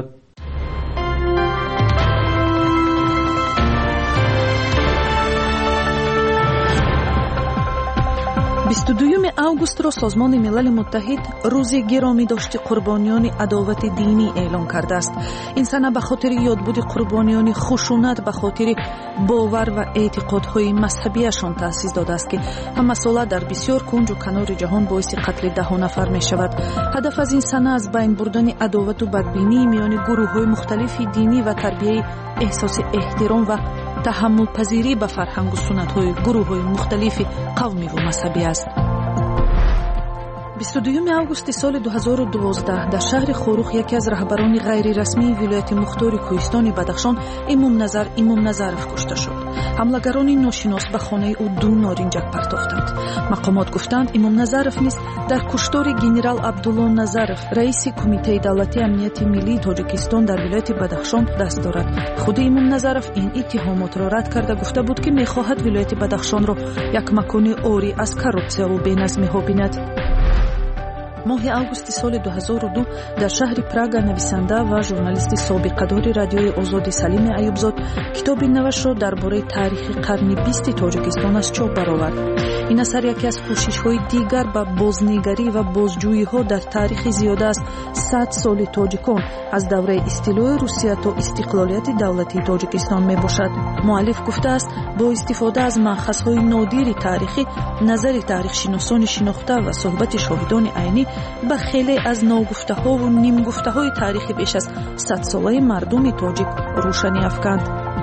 بیست و دوم август ро созмони милали муттаҳид рӯзи гиромидошти қурбониёни адовати динӣ эълон кардааст. ин сана ба хотири ёдбуди қурбониёни хушунат ба хотири бовар ва эътиқодҳои мазҳабияшон таъсис додааст ки ҳамасола дар бисёр кунҷу канори ҷаҳон боиси қатли даҳу нафар мешавад. ҳадаф аз ин сана аз байн бурдани адовату бадбинии миёни гурӯҳҳои мухталифи динӣ ва тарбияи эҳсоси эҳтиром ва таҳаммулпазирӣ ба фарҳангу суннатҳои гурӯҳҳои мухталифи қавмиву мазҳабӣ аст. بیست و دوم августи соли ду ҳазору дувоздаҳ дар шаҳри Хорух яке аз раҳбарони ғайрирасмии вилояти мухтори Кӯҳистони Бадахшон Имомназар Имомназаров кушта шуд. ҳамлагарони ношинос ба хонаи ӯ ду норинҷак партофтанд. мақомот гуфтанд Имомназаров низ дар куштори генерал Абдулло Назаров, раиси кумитаи давлатии амнияти миллии Тоҷикистон дар вилояти Бадахшон даст дорад. худи Имомназаров ин иттиҳомотро рад карда гуфта буд ки мехоҳад вилояти Бадахшонро як макони ори аз коррупсияву беназмиҳо бинад. моҳи августи соли ду ҳазору ду дар шаҳри Прага нависанда ва журналисти собиқадори радиои Озоди Салими Аюбзод китоби навашро дар бораи тарихи қарни бисти Тоҷикистон аз чоп баровард. ин асар яке аз кӯшишҳои дигар ба бознегарӣ ва бозҷӯйиҳо дар тарихи зиёда аз сад соли тоҷикон аз давраи истилои Русия то истиқлолияти давлатии Тоҷикистон мебошад. муаллиф гуфтааст бо истифода аз маъхазҳои нодири тарихӣ, назари тарихшиносони шинохта ва суҳбати шоҳидони айнӣ ба хеле аз ногуфтаҳову нимгуфтаҳои тарихи беш аз садсолаи мардуми тоҷик рӯшанӣ афканд.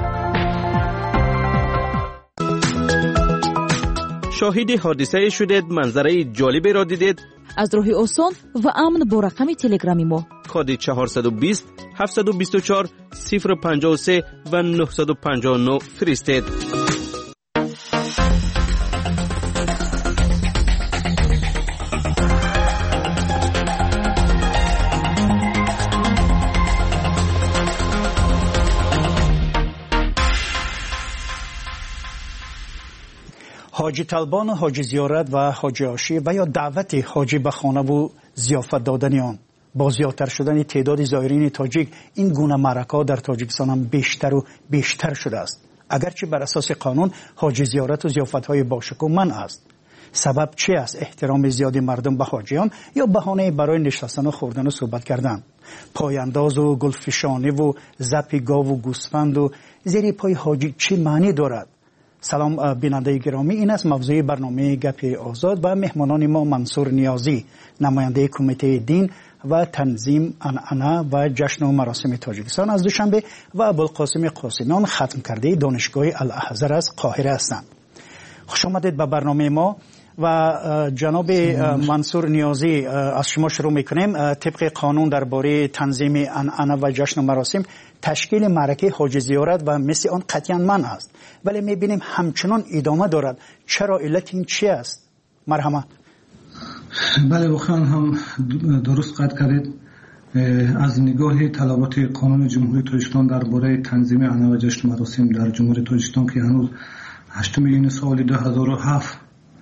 шоҳиди ҳодисае шудед, манзараи ҷолиберо дидед? аз роҳи осон ва амн бо рақами телеграми мо коди чаҳорсаду бист ҳафтсаду бисту чор сифр панҷоҳу се ва нуҳсаду панҷоҳу нӯ фиристед. حاجی طلبان و حاجی زیارت و حاجی آشی و یا دعوت حاجی به خانه و ضیافت دادن آن با زیادتر شدن تعداد زائرین تاجیک این گونه معرکه‌ها در تاجیکستان هم بیشتر و بیشتر شده است. اگرچه بر اساس قانون حاجی زیارت و ضیافت‌های باشکوه منع است. سبب چی است؟ احترام زیادی مردم به حاجیان یا بهانه برای نشستن و خوردن و صحبت کردن؟ پایانداز و گلفشانی و زپ گاو و گوسفند و زیر پای حاجی چه معنی دارد؟ سلام بیننده گرامی، این است موضوع برنامه گپ آزاد و مهمانان ما منصور نیازی، نماینده کمیته دین و تنظیم عنعنه و جشن و مراسم تاجیکستان از دوشنبه و ابوالقاسم قاسمیان ختم کرده دانشگاه الاحزر از قاهره هستند. خوش آمدید به برنامه ما. و جناب منصور نیازی، از شما شروع میکنیم. طبق قانون درباره تنظیم عنعنه و جشن و مراسم تشکیل معرکه حاجی زیارت و مثل آن قطعا منع است، ولی میبینیم همچنان ادامه دارد. چرا؟ علت این چی است؟ مرحمت. بله بخوان هم درست قد کردید. از نگاه طلبات قانون جمهوری تاجیکستان درباره تنظیم عنعنه و جشن و مراسم در جمهوری تاجیکستان که هنوز هشتم این سال دو هزار و هفت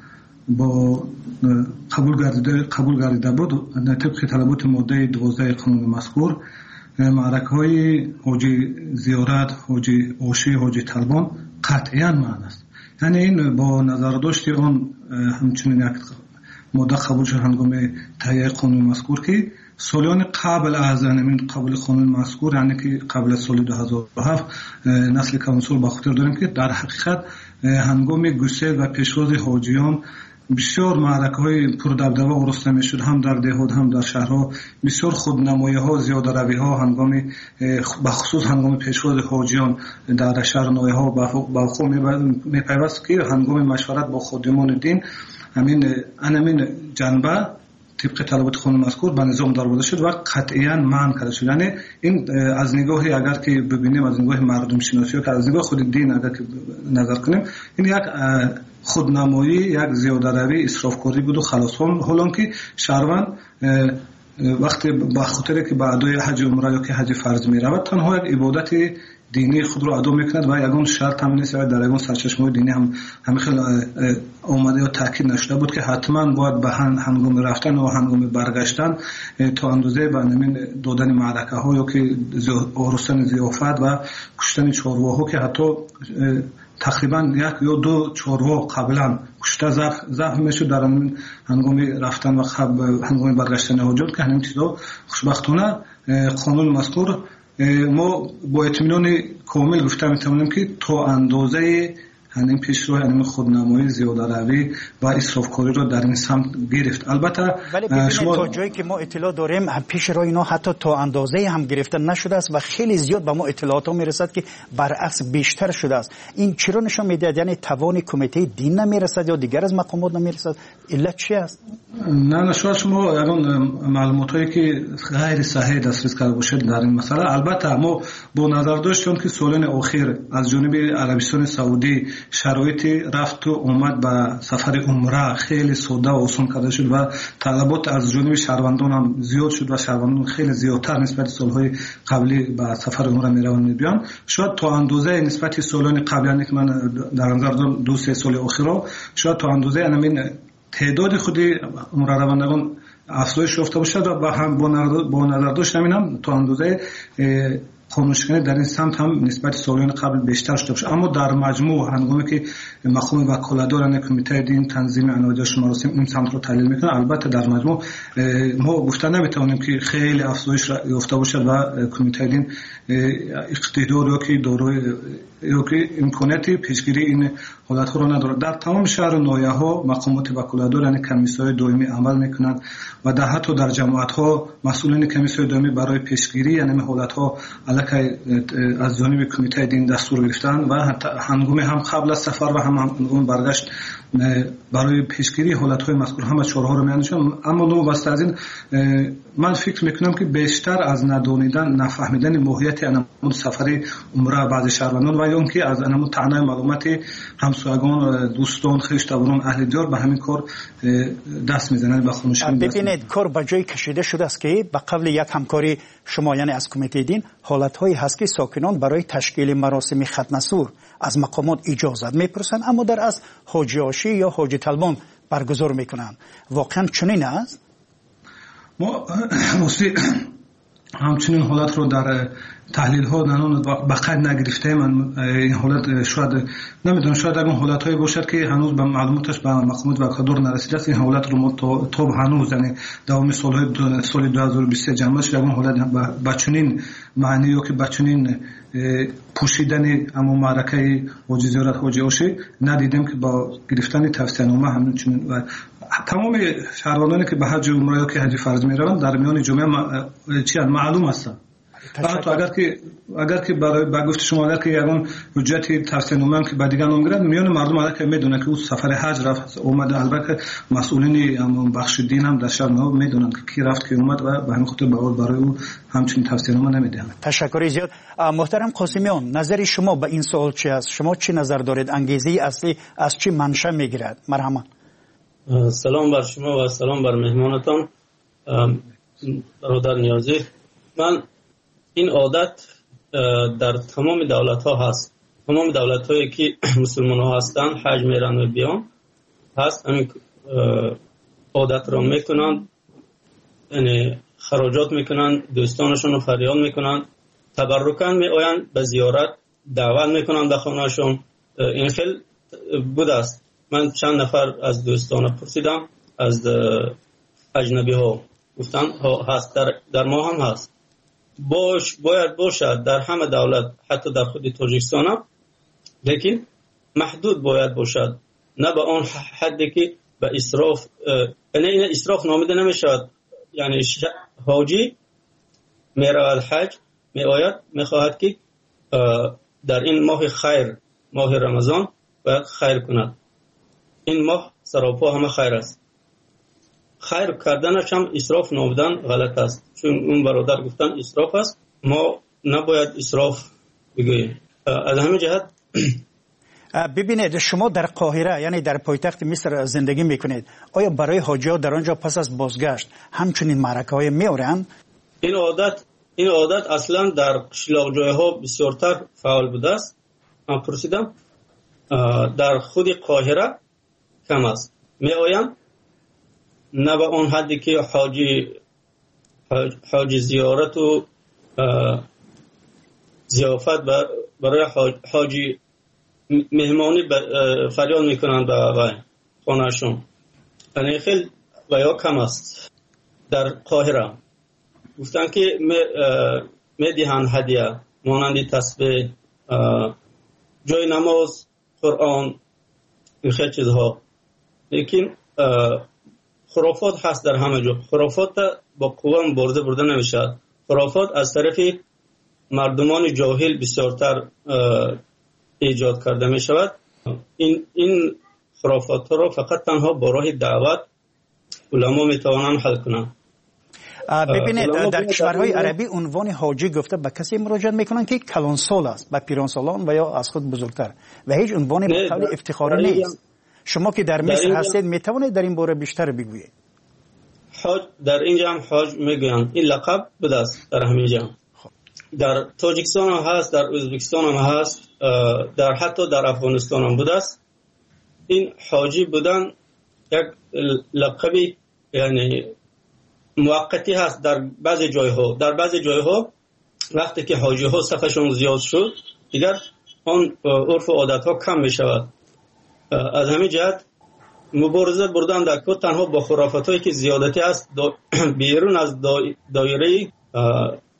با قبول گردیده قبول گردیده بود، طبق طلبات ماده دوازده قانون مذکور معرکه‌های حاجی زیارت، حاجی آشی، حاجی طلبان قطعاً معنی است. یعنی این با نظر داشت آن همچنین یک ماده قبول شد هنگام تهیه قانون مذکور که سالیان قبل از این قبل قانون مذکور، یعنی که قبل سال دو هزار و هفت نسل کانسول با خاطر داریم که در حقیقت هنگام گسیل و پیشواز حاجیان بسیار معرکه‌های پردبدبه آراسته می‌شد، هم در دهات هم در شهرها. بسیار خودنمایی‌ها، زیاده روی‌ها هنگام به خصوص هنگام پیشواز حاجیان در شهر نوی‌ها با خود می‌پیوست که هنگام مشورت با خادمان دین همین همین جنبه طبق طلبات قانون مذکور به نظام درآورده شد و قطعاً منع کرده شد. یعنی این از نگاه اگر که ببینیم، از نگاه مردم شناسی که از نگاه خود دین اگر که نظر کنیم، این یک خودنمایی، یک زیاده روی، اسرافکاری بود و خلاص. حالا که شهروند وقتی با خاطر که به ادای حج عمره یا که حج فرض می رود تنها یک عبادت دینی خود را ادا میکند و یگان شرط هم نیست. در یگان سرچشمه دینی هم همه خیلی آمده یا تاکید نشده بود که حتما باید به هنگام رفتن و هنگام برگشتن تا اندازه به نمین دادن معرکه ها یا که آرستن ضیافت و کشتن چارواها که حتی تقریبا یک یا دو چاروا قبلا کشته زخم میشد در هنگام رفتن و هنگام برگشتن حاجات که همین چیزا خوشبختانه قانون مذکور ما با اطمینان کامل گفته میتونیم که تا اندازه همین پیشرو همین خودنمایی زیاده‌روی و اسرافکاری رو در این سمت گرفت. البته ولی ببینید شما... تا جایی که ما اطلاع داریم پیشرو اینا حتی تا اندازه هم گرفته نشده است و خیلی زیاد به ما اطلاعات ها میرسد که برعکس بیشتر شده است. این چرا نشان میده؟ یعنی توان کمیته دین نمیرسد یا دیگر از مقامات نمیرسد؟ علت چی است؟ نه نه شما شما اون معلوماتی که غیر صحیح دسترس کرده باشید در این مسئله. البته ما با نظر داشتیم که سالن اخیر از جانب عربستان سعودی شرایط رفت و آمد به سفر عمره خیلی ساده و آسان کرده شد و طلبات از جانب شهروندان هم زیاد شد و شهروندان خیلی زیادتر نسبت سالهای قبلی به سفر عمره میروند میبیان. شاید تا اندازه نسبت سالان قبلی که من در نظر دارم دو سه سال اخیر شاید تا اندازه همین تعداد خودی عمره روندگان افزایش یافته باشد و هم با نظر داشت همین هم تا اندازه خاموشکنی در این سمت هم نسبت سالان قبل بیشتر شده باشه. اما در مجموع هنگامی که مقام وکالتداران کمیته دین تنظیم عناوین‌جشن مراسم این سمت رو تحلیل میکنه، البته در مجموع ما گفته نمیتونیم که خیلی افزایش یافته باشه و کمیته دین اقتدار یا که دارای یا که امکاناتی پیشگیری این حالت ها را ندارد. در تمام شهر و ناحیه ها مقامات وکالتدار یعنی کمیسیون دائمی عمل میکنند و در حتی در جماعت ها مسئولین کمیسیون دائمی برای پیشگیری یعنی حالت ها علاقه از جانب کمیته دین دستور گرفتن و حتی هنگام هم قبل از سفر و هم هنگام برگشت برای پیشگیری حالت های مذکور همه چهارها رو میانشون. اما نو واسه از این من فکر میکنم که بیشتر از ندونیدن نفهمیدن ماهیت انمون سفری عمره بعضی شهروندان و یا اینکه از انمون تعنای معلومات همسایگان دوستان خویشاوندان اهل دیار به همین کار دست میزنند و خاموشی. ببینید کار به جای کشیده شده است که به قبل یک همکاری شما یعنی از کمیته دین حالت هایی هست که ساکنان برای تشکیل مراسم ختم سور از مقامات اجازت میپرسند اما در از حاجی آشی یا حاجی طلبان برگزار میکنند. واقعا چنین است؟ ما همچنین حالت رو در تحلیل ها نانون بقید نگرفته. من این حالت شاید نمیدونم شاید اگر حالت هایی باشد که هنوز به معلوماتش به مقامات وکالتدار نرسیده است. این حالت رو ما تا, تا هنوز یعنی دوام سال سال دو هزار و بیست و سه جمع شد. اگر حالت با چنین معنی یا که با چنین پوشیدن اما معرکه حاجی زیارت حاجی آشی ندیدم که با گرفتن توصیه نامه همچنین و تمام شهروندانی که به حج عمره یا که حج فرض میروند در میان جمعه چی معلوم هستند. حتی اگر که اگر که برای با گفت شما اگر که یگان حجت توصیه نامه که با دیگه نام گرفت میان مردم اگر که میدونن که او سفر حج رفت اومد البته مسئولین بخش دین هم در شهر نو میدونن که کی رفت کی اومد و به همین خاطر برای او همچین توصیه نامه نمیدهند. تشکر زیاد. محترم قاسمیان نظر شما به این سوال چی است؟ شما چی نظر دارید؟ انگیزه اصلی از چی منشأ میگیرد؟ مرحبا. سلام بر شما و سلام بر مهمانتان برادر نیازی. من این عادت در تمام دولت ها هست. تمام دولت هایی که مسلمان ها هستند حج میرن و بیان هست همین عادت را میکنند، یعنی خراجات میکنند، دوستانشون رو فریاد میکنند، تبرکاً میآیند به زیارت، دعوت میکنند به خانهشون. این خیلی بوده است. من چند نفر از دوستان پرسیدم از اجنبی ها گفتن هست در, در ما هم هست. باش باید باشد در همه دولت حتی در خود تاجیکستان هم، لیکن محدود باید باشد، نه به آن حدی که به اسراف یعنی این اسراف نامیده نمیشود. یعنی حاجی میره الحج میآید میخواهد که در این ماه خیر ماه رمضان باید خیر کند. این ماه سراپا همه خیر است. خیر کردنش هم اسراف نامیدن غلط است، چون اون برادر گفتن اسراف است، ما نباید اسراف بگوییم. از همین جهت ببینید شما در قاهره یعنی در پایتخت مصر زندگی میکنید، آیا برای حاجی‌ها در آنجا پس از بازگشت همچنین معرکه‌های میآورند؟ این عادت این عادت اصلا در قشلاق جای‌ها بسیارتر فعال بوده است. من پرسیدم در خود قاهره کم است. میآیند نه به اون حدی که حاجی حاجی زیارت و ضیافت برای حاجی مهمانی فریاد میکنند به خانهشون. یعنی خیلی بیا کم است. در قاهره گفتن که میدهند هدیه مانند تسبیح، جای نماز قرآن این خیلی چیزها، لیکن خرافات هست در همه جا. خرافات با قوه برده برده نمیشه. خرافات از طرف مردمان جاهل بسیارتر ایجاد کرده می شود. این این خرافات ها را فقط تنها با راه دعوت علما می توانند حل کنند. ببینید در کشورهای عربی عنوان حاجی گفته به کسی مراجعه میکنن که کلانسال است، به پیرانسالان و یا از خود بزرگتر، و هیچ عنوان به قول افتخاری نیست. شما که در مصر هستید میتوانید در این باره بیشتر بگویید؟ حاج در اینجا هم حاج میگویند، این لقب بوده است در همینجا. در تاجیکستان هم هست، در ازبکستان هم هست، در حتی در افغانستان هم بوده است. این حاجی بودن یک لقبی یعنی موقتی هست در بعضی جایها. در بعضی جایها وقتی که حاجی ها صفشون زیاد شد دیگر آن عرف و عادت ها کم می شود. از همین جهت مبارزه بردن در کار تنها با خرافات هایی که زیادتی است بیرون از دایره